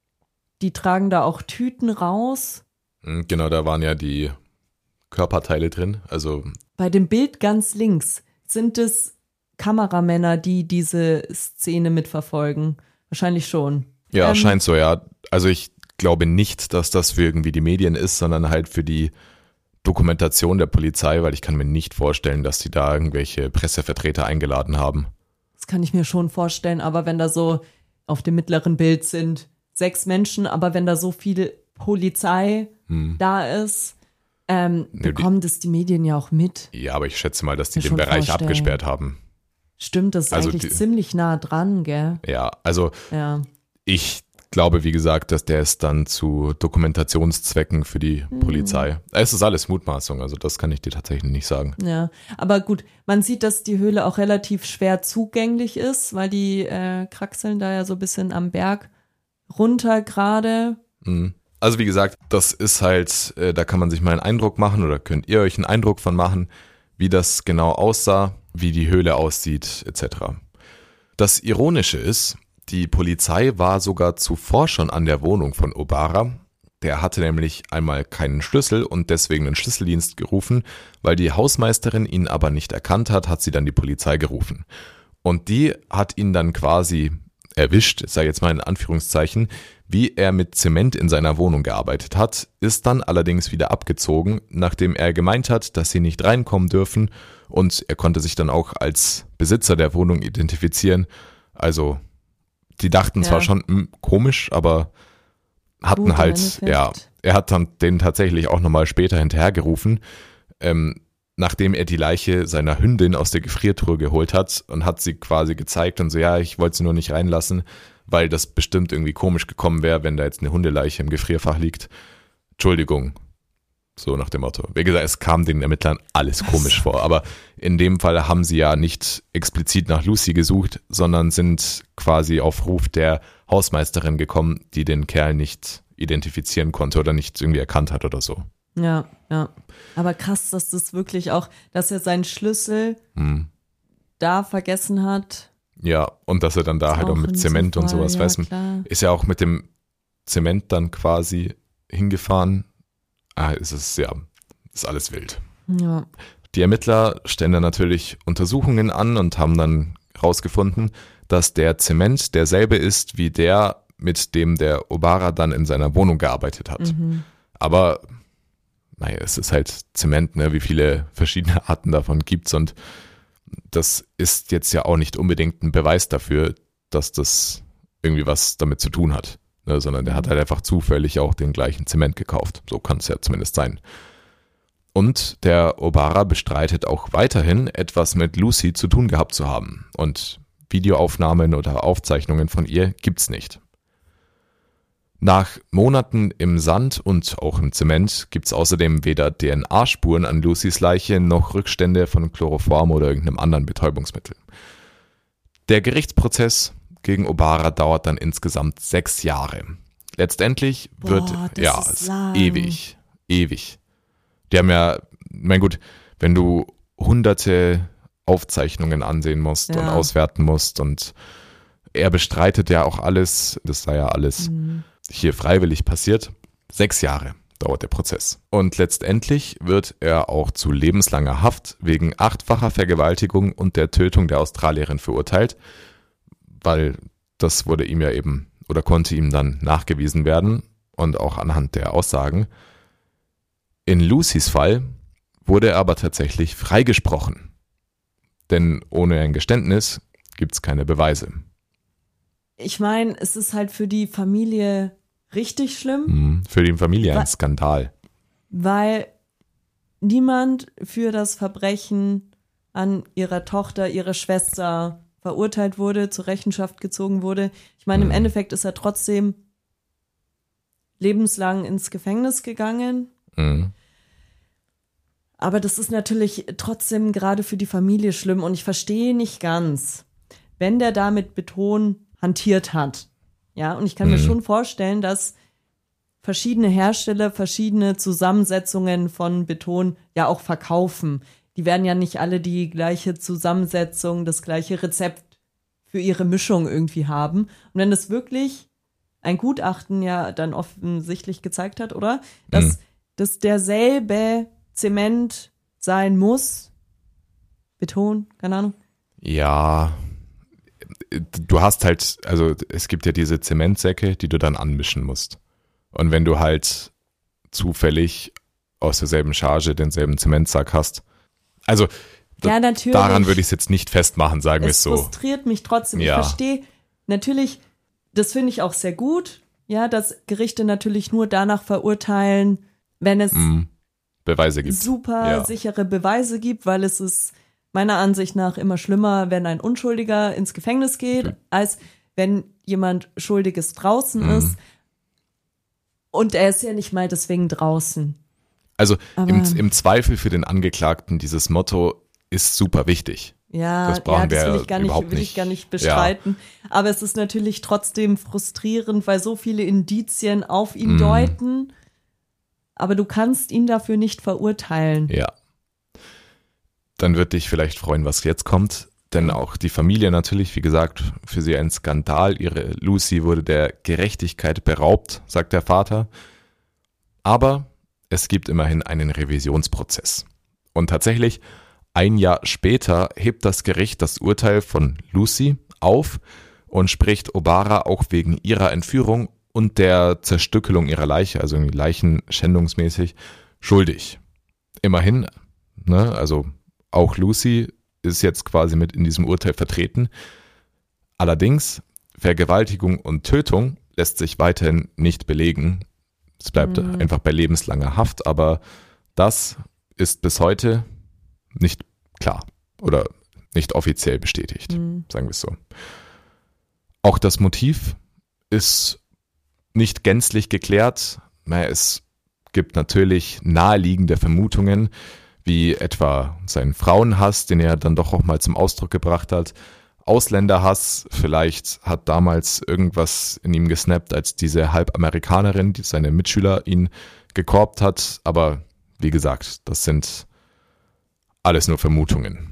Die tragen da auch Tüten raus. Genau, da waren ja die Körperteile drin. Also bei dem Bild ganz links sind es Kameramänner, die diese Szene mitverfolgen. Wahrscheinlich schon. Ja, ähm, scheint so, ja. Also ich glaube nicht, dass das für irgendwie die Medien ist, sondern halt für die Dokumentation der Polizei, weil ich kann mir nicht vorstellen, dass die da irgendwelche Pressevertreter eingeladen haben. Das kann ich mir schon vorstellen, aber wenn da so auf dem mittleren Bild sind sechs Menschen, aber wenn da so viel Polizei hm. da ist, ähm, nee, bekommen die, das die Medien ja auch mit. Ja, aber ich schätze mal, dass die den Bereich vorstellen. abgesperrt haben. Stimmt, das ist also eigentlich die, ziemlich nah dran, gell? Ja, also ja. ich glaube, wie gesagt, dass der ist dann zu Dokumentationszwecken für die hm. Polizei. Es ist alles Mutmaßung, also das kann ich dir tatsächlich nicht sagen. Ja, aber gut, man sieht, dass die Höhle auch relativ schwer zugänglich ist, weil die äh, kraxeln da ja so ein bisschen am Berg runter gerade. Mhm. Also wie gesagt, das ist halt, äh, da kann man sich mal einen Eindruck machen oder könnt ihr euch einen Eindruck von machen, wie das genau aussah, wie die Höhle aussieht, et cetera. Das Ironische ist, die Polizei war sogar zuvor schon an der Wohnung von Obara. Der hatte nämlich einmal keinen Schlüssel und deswegen den Schlüsseldienst gerufen. Weil die Hausmeisterin ihn aber nicht erkannt hat, hat sie dann die Polizei gerufen. Und die hat ihn dann quasi erwischt, ich sage jetzt mal in Anführungszeichen, wie er mit Zement in seiner Wohnung gearbeitet hat, ist dann allerdings wieder abgezogen, nachdem er gemeint hat, dass sie nicht reinkommen dürfen und er konnte sich dann auch als Besitzer der Wohnung identifizieren. Also die dachten ja. zwar schon mh, komisch, aber hatten Gut, halt, ja, er hat dann den tatsächlich auch nochmal später hinterhergerufen, ähm, nachdem er die Leiche seiner Hündin aus der Gefriertruhe geholt hat und hat sie quasi gezeigt und so, ja, ich wollte sie nur nicht reinlassen, weil das bestimmt irgendwie komisch gekommen wäre, wenn da jetzt eine Hundeleiche im Gefrierfach liegt. Entschuldigung. So nach dem Motto. Wie gesagt, es kam den Ermittlern alles komisch vor, aber in dem Fall haben sie ja nicht explizit nach Lucy gesucht, sondern sind quasi auf Ruf der Hausmeisterin gekommen, die den Kerl nicht identifizieren konnte oder nicht irgendwie erkannt hat oder so. Ja, ja. Aber krass, dass das wirklich auch, dass er seinen Schlüssel hm. da vergessen hat. Ja, und dass er dann da halt auch mit Zement und sowas, ja, weiß man, ist ja auch mit dem Zement dann quasi hingefahren. Ah, ist es, ja, ist alles wild. Ja. Die Ermittler stellen dann natürlich Untersuchungen an und haben dann rausgefunden, dass der Zement derselbe ist wie der, mit dem der Obara dann in seiner Wohnung gearbeitet hat. Mhm. Aber naja, es ist halt Zement, ne, wie viele verschiedene Arten davon gibt's und das ist jetzt ja auch nicht unbedingt ein Beweis dafür, dass das irgendwie was damit zu tun hat, ne, sondern der hat halt einfach zufällig auch den gleichen Zement gekauft. So kann es ja zumindest sein. Und der Obara bestreitet auch weiterhin, etwas mit Lucy zu tun gehabt zu haben. Und Videoaufnahmen oder Aufzeichnungen von ihr gibt's nicht. Nach Monaten im Sand und auch im Zement gibt's außerdem weder D N A-Spuren an Lucys Leiche noch Rückstände von Chloroform oder irgendeinem anderen Betäubungsmittel. Der Gerichtsprozess gegen Obara dauert dann insgesamt sechs Jahre. Letztendlich wird, Boah, das ja, ist lang. ewig, ewig. Die haben ja, mein gut, wenn du hunderte Aufzeichnungen ansehen musst Ja. und auswerten musst und er bestreitet ja auch alles, das sei ja alles Mhm. hier freiwillig passiert. Sechs Jahre dauert der Prozess. Und letztendlich wird er auch zu lebenslanger Haft wegen achtfacher Vergewaltigung und der Tötung der Australierin verurteilt, weil das wurde ihm ja eben oder konnte ihm dann nachgewiesen werden und auch anhand der Aussagen. In Lucys Fall wurde er aber tatsächlich freigesprochen. Denn ohne ein Geständnis gibt es keine Beweise. Ich meine, es ist halt für die Familie richtig schlimm, Mhm. Für die Familie ein Wa- Skandal. weil niemand für das Verbrechen an ihrer Tochter, ihrer Schwester verurteilt wurde, zur Rechenschaft gezogen wurde. Ich meine, im Mhm. Endeffekt ist er trotzdem lebenslang ins Gefängnis gegangen. Mhm. Aber das ist natürlich trotzdem gerade für die Familie schlimm und ich verstehe nicht ganz, wenn der da mit Beton hantiert hat. Ja, und ich kann mir Mhm. schon vorstellen, dass verschiedene Hersteller verschiedene Zusammensetzungen von Beton ja auch verkaufen. Die werden ja nicht alle die gleiche Zusammensetzung, das gleiche Rezept für ihre Mischung irgendwie haben. Und wenn das wirklich ein Gutachten ja dann offensichtlich gezeigt hat, oder? Dass Mhm. das derselbe Zement sein muss. Beton, keine Ahnung. Ja, du hast halt, also es gibt ja diese Zementsäcke, die du dann anmischen musst. Und wenn du halt zufällig aus derselben Charge denselben Zementsack hast, also d- Ja, natürlich. daran würde ich es jetzt nicht festmachen, sagen wir es Es so. frustriert mich trotzdem. Ja. Ich verstehe natürlich, das finde ich auch sehr gut, ja, dass Gerichte natürlich nur danach verurteilen, wenn es Mhm. Beweise gibt. super Ja. sichere Beweise gibt, weil es ist meiner Ansicht nach immer schlimmer, wenn ein Unschuldiger ins Gefängnis geht, Mhm. als wenn jemand Schuldiges draußen Mhm. ist. Und er ist ja nicht mal deswegen draußen. Also Aber- im, im Zweifel für den Angeklagten, dieses Motto ist super wichtig. Ja, Das brauchen ja, das wir will ich gar nicht, überhaupt will ich nicht. gar nicht bestreiten. Aber es ist natürlich trotzdem frustrierend, weil so viele Indizien auf ihn Mhm. deuten. Aber du kannst ihn dafür nicht verurteilen. Ja. Dann wird dich vielleicht freuen, was jetzt kommt. Denn auch die Familie natürlich, wie gesagt, für sie ein Skandal. Ihre Lucy wurde der Gerechtigkeit beraubt, sagt der Vater. Aber es gibt immerhin einen Revisionsprozess. Und tatsächlich, ein Jahr später hebt das Gericht das Urteil von Lucy auf und spricht Obara auch wegen ihrer Entführung und der Zerstückelung ihrer Leiche, also irgendwie leichenschändungsmäßig, schuldig. Immerhin, ne, also auch Lucy ist jetzt quasi mit in diesem Urteil vertreten. Allerdings, Vergewaltigung und Tötung lässt sich weiterhin nicht belegen. Es bleibt Mhm. einfach bei lebenslanger Haft, aber das ist bis heute nicht klar oder nicht offiziell bestätigt, Mhm. sagen wir es so. Auch das Motiv ist nicht gänzlich geklärt. Naja, es gibt natürlich naheliegende Vermutungen, wie etwa seinen Frauenhass, den er dann doch auch mal zum Ausdruck gebracht hat. Ausländerhass, vielleicht hat damals irgendwas in ihm gesnappt, als diese Halbamerikanerin, die seine Mitschüler ihn gekorbt hat. Aber wie gesagt, das sind alles nur Vermutungen.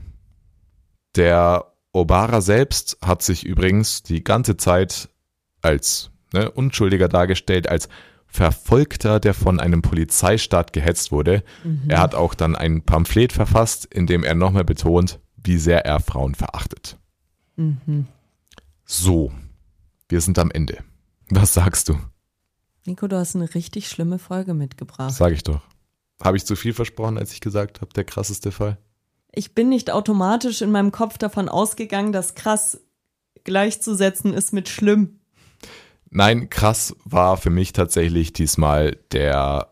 Der Obara selbst hat sich übrigens die ganze Zeit als ne, Unschuldiger dargestellt, als Verfolgter, der von einem Polizeistaat gehetzt wurde. Mhm. Er hat auch dann ein Pamphlet verfasst, in dem er nochmal betont, wie sehr er Frauen verachtet. Mhm. So, wir sind am Ende. Was sagst du? Nico, du hast eine richtig schlimme Folge mitgebracht. Sag ich doch. Habe ich zu viel versprochen, als ich gesagt habe, der krasseste Fall? Ich bin nicht automatisch in meinem Kopf davon ausgegangen, dass krass gleichzusetzen ist mit schlimm. Nein, krass war für mich tatsächlich diesmal der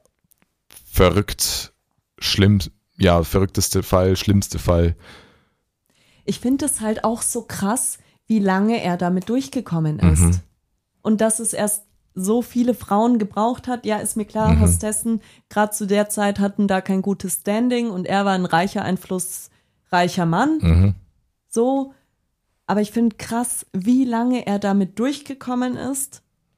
verrückt schlimm, ja, verrückteste Fall, schlimmste Fall. Ich finde es halt auch so krass, wie lange er damit durchgekommen ist. Mhm. Und dass es erst so viele Frauen gebraucht hat, ja, ist mir klar, Mhm. Hostessen gerade zu der Zeit hatten da kein gutes Standing und er war ein reicher, einflussreicher Mann, Mhm. so. Aber ich finde krass, wie lange er damit durchgekommen ist,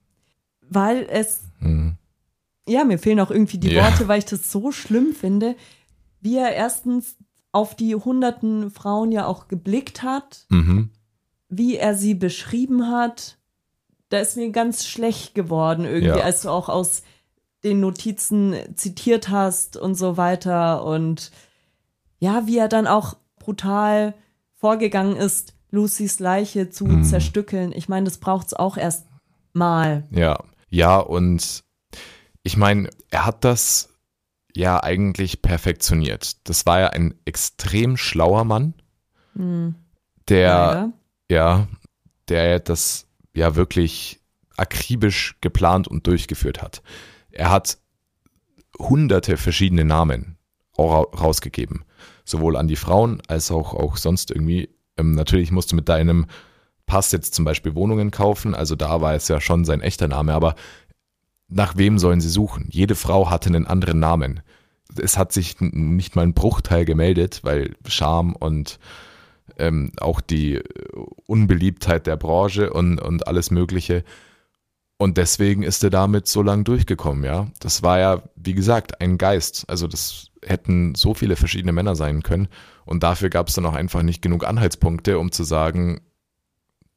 weil es, Mhm. ja, mir fehlen auch irgendwie die Ja. Worte, weil ich das so schlimm finde, wie er erstens auf die hunderten Frauen ja auch geblickt hat, Mhm. wie er sie beschrieben hat. Da ist mir ganz schlecht geworden irgendwie, Ja. als du auch aus den Notizen zitiert hast und so weiter. Und ja, wie er dann auch brutal vorgegangen ist, Lucys Leiche zu Mhm. zerstückeln. Ich meine, das braucht es auch erst mal. Ja, ja, und ich meine, er hat das ja eigentlich perfektioniert. Das war ja ein extrem schlauer Mann, Hm. der, Leider. ja, der das ja wirklich akribisch geplant und durchgeführt hat. Er hat hunderte verschiedene Namen auch ra- rausgegeben, sowohl an die Frauen als auch, auch sonst irgendwie. Ähm, natürlich musst du mit deinem Pass jetzt zum Beispiel Wohnungen kaufen, also da war es ja schon sein echter Name, aber nach wem sollen sie suchen? Jede Frau hatte einen anderen Namen. Es hat sich n- nicht mal ein Bruchteil gemeldet, weil Scham und ähm, auch die Unbeliebtheit der Branche und, und alles Mögliche. Und deswegen ist er damit so lang durchgekommen, ja. Das war ja, wie gesagt, ein Geist. Also das hätten so viele verschiedene Männer sein können. Und dafür gab es dann auch einfach nicht genug Anhaltspunkte, um zu sagen,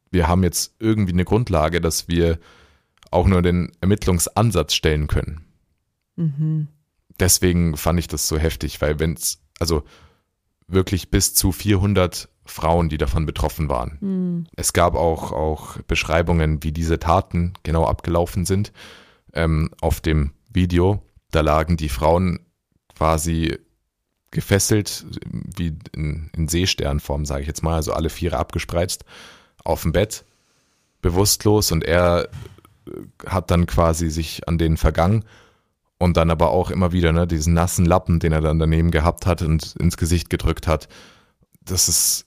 wir haben jetzt irgendwie eine Grundlage, dass wir auch nur den Ermittlungsansatz stellen können. Mhm. Deswegen fand ich das so heftig, weil wenn es, also wirklich bis zu vierhundert Frauen, die davon betroffen waren. Mhm. Es gab auch, auch Beschreibungen, wie diese Taten genau abgelaufen sind. Ähm, auf dem Video, da lagen die Frauen quasi gefesselt, wie in, in Seesternform, sage ich jetzt mal, also alle Viere abgespreizt, auf dem Bett, bewusstlos, und er hat dann quasi sich an denen vergangen und dann aber auch immer wieder, ne, diesen nassen Lappen, den er dann daneben gehabt hat und ins Gesicht gedrückt hat. Das ist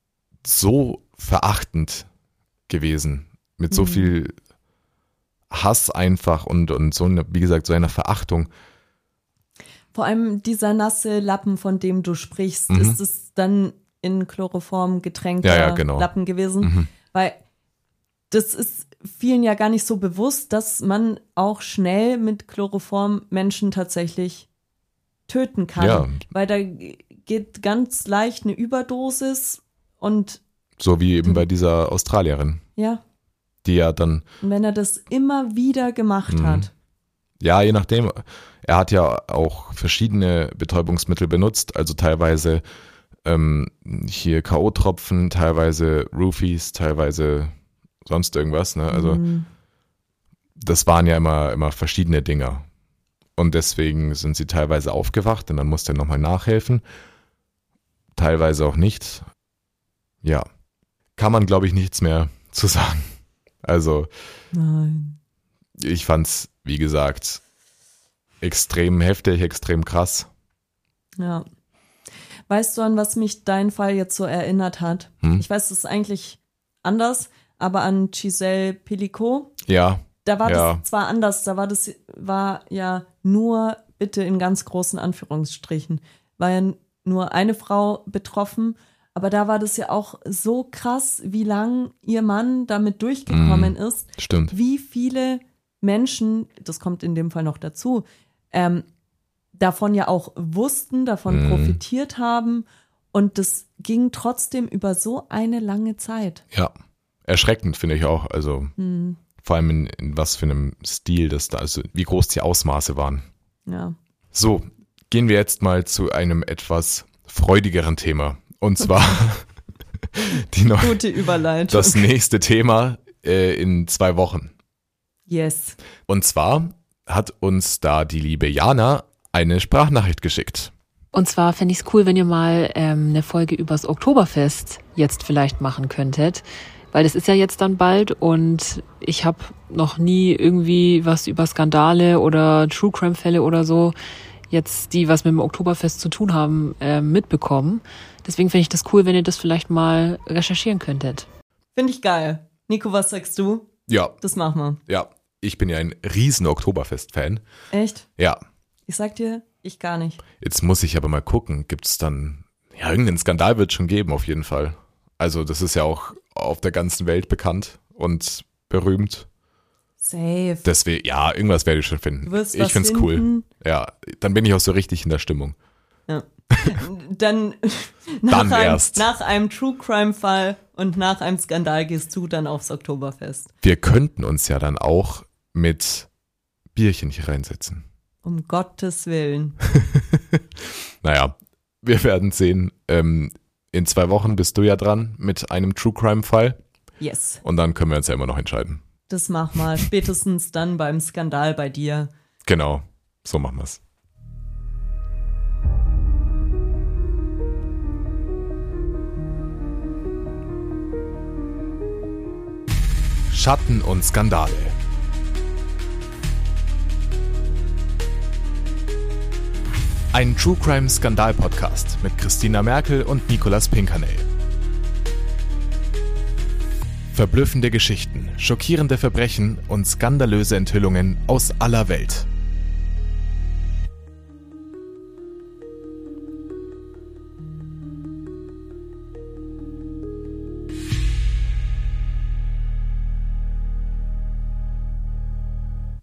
so verachtend gewesen, mit so Mhm. viel Hass einfach und, und so, eine, wie gesagt, so einer Verachtung. Vor allem dieser nasse Lappen, von dem du sprichst, Mhm. ist es dann in Chloroform getränkter Ja, ja, genau. Lappen gewesen? Mhm. Weil das ist vielen ja gar nicht so bewusst, dass man auch schnell mit Chloroform Menschen tatsächlich töten kann. Ja. Weil da geht ganz leicht eine Überdosis und So wie eben bei dieser Australierin, ja, die ja dann, und wenn er das immer wieder gemacht Mhm. hat. ja, je nachdem, er hat ja auch verschiedene Betäubungsmittel benutzt, also teilweise ähm, hier K O-Tropfen, teilweise Roofies, teilweise sonst irgendwas, ne? Also Mhm. das waren ja immer, immer verschiedene Dinger. Und deswegen sind sie teilweise aufgewacht und dann musste er nochmal nachhelfen. Teilweise auch nicht. Ja, kann man, glaube ich, nichts mehr zu sagen. Also Nein. ich fand's, wie gesagt, extrem heftig, extrem krass. Ja. Weißt du, an was mich dein Fall jetzt so erinnert hat? Hm? Ich weiß, es ist eigentlich anders, aber an Giselle Pelicot. Ja, Da war Ja. das zwar anders, da war das war ja nur, bitte in ganz großen Anführungsstrichen, war ja nur eine Frau betroffen, aber da war das ja auch so krass, wie lang ihr Mann damit durchgekommen Mhm. ist, stimmt. wie viele Menschen, das kommt in dem Fall noch dazu, ähm, davon ja auch wussten, davon Mhm. profitiert haben, und das ging trotzdem über so eine lange Zeit. Ja, erschreckend finde ich auch. Also Hm, vor allem in, in was für einem Stil das da, also wie groß die Ausmaße waren. ja. So, gehen wir jetzt mal zu einem etwas freudigeren Thema. Und zwar die neu, Gute Überleitung. das nächste Thema äh, in zwei Wochen. Yes. Und zwar hat uns da die liebe Jana eine Sprachnachricht geschickt. Und zwar fände ich es cool, wenn ihr mal ähm, eine Folge übers Oktoberfest jetzt vielleicht machen könntet. Weil das ist ja jetzt dann bald und ich habe noch nie irgendwie was über Skandale oder True Crime Fälle oder so, jetzt die was mit dem Oktoberfest zu tun haben, äh, mitbekommen. Deswegen fände ich das cool, wenn ihr das vielleicht mal recherchieren könntet. Finde ich geil. Nico, was sagst du? Ja, Das machen wir. ja, ich bin ja ein riesen Oktoberfest-Fan. Echt? Ja, Ich sag dir, ich gar nicht. jetzt muss ich aber mal gucken, gibt es dann, ja, irgendeinen Skandal wird es schon geben, auf jeden Fall. Also das ist ja auch auf der ganzen Welt bekannt und berühmt. Safe. Deswegen, ja, irgendwas werde ich schon finden. Du wirst Ich was find's cool. finden. Ja, dann bin ich auch so richtig in der Stimmung. Ja. Dann, nach, Dann einem, erst. nach einem True Crime Fall und nach einem Skandal gehst du dann aufs Oktoberfest. Wir könnten uns ja dann auch mit Bierchen hier reinsetzen. Um Gottes Willen. Naja, wir werden sehen. Ähm, in zwei Wochen bist du ja dran mit einem True Crime Fall Yes. und dann können wir uns ja immer noch entscheiden. Das mach mal. Spätestens dann beim Skandal bei dir. Genau, so machen wir's. Schatten und Skandale. Ein True Crime Skandal Podcast mit Christina Merkel und Nicolas Pinkernell. Verblüffende Geschichten, schockierende Verbrechen und skandalöse Enthüllungen aus aller Welt.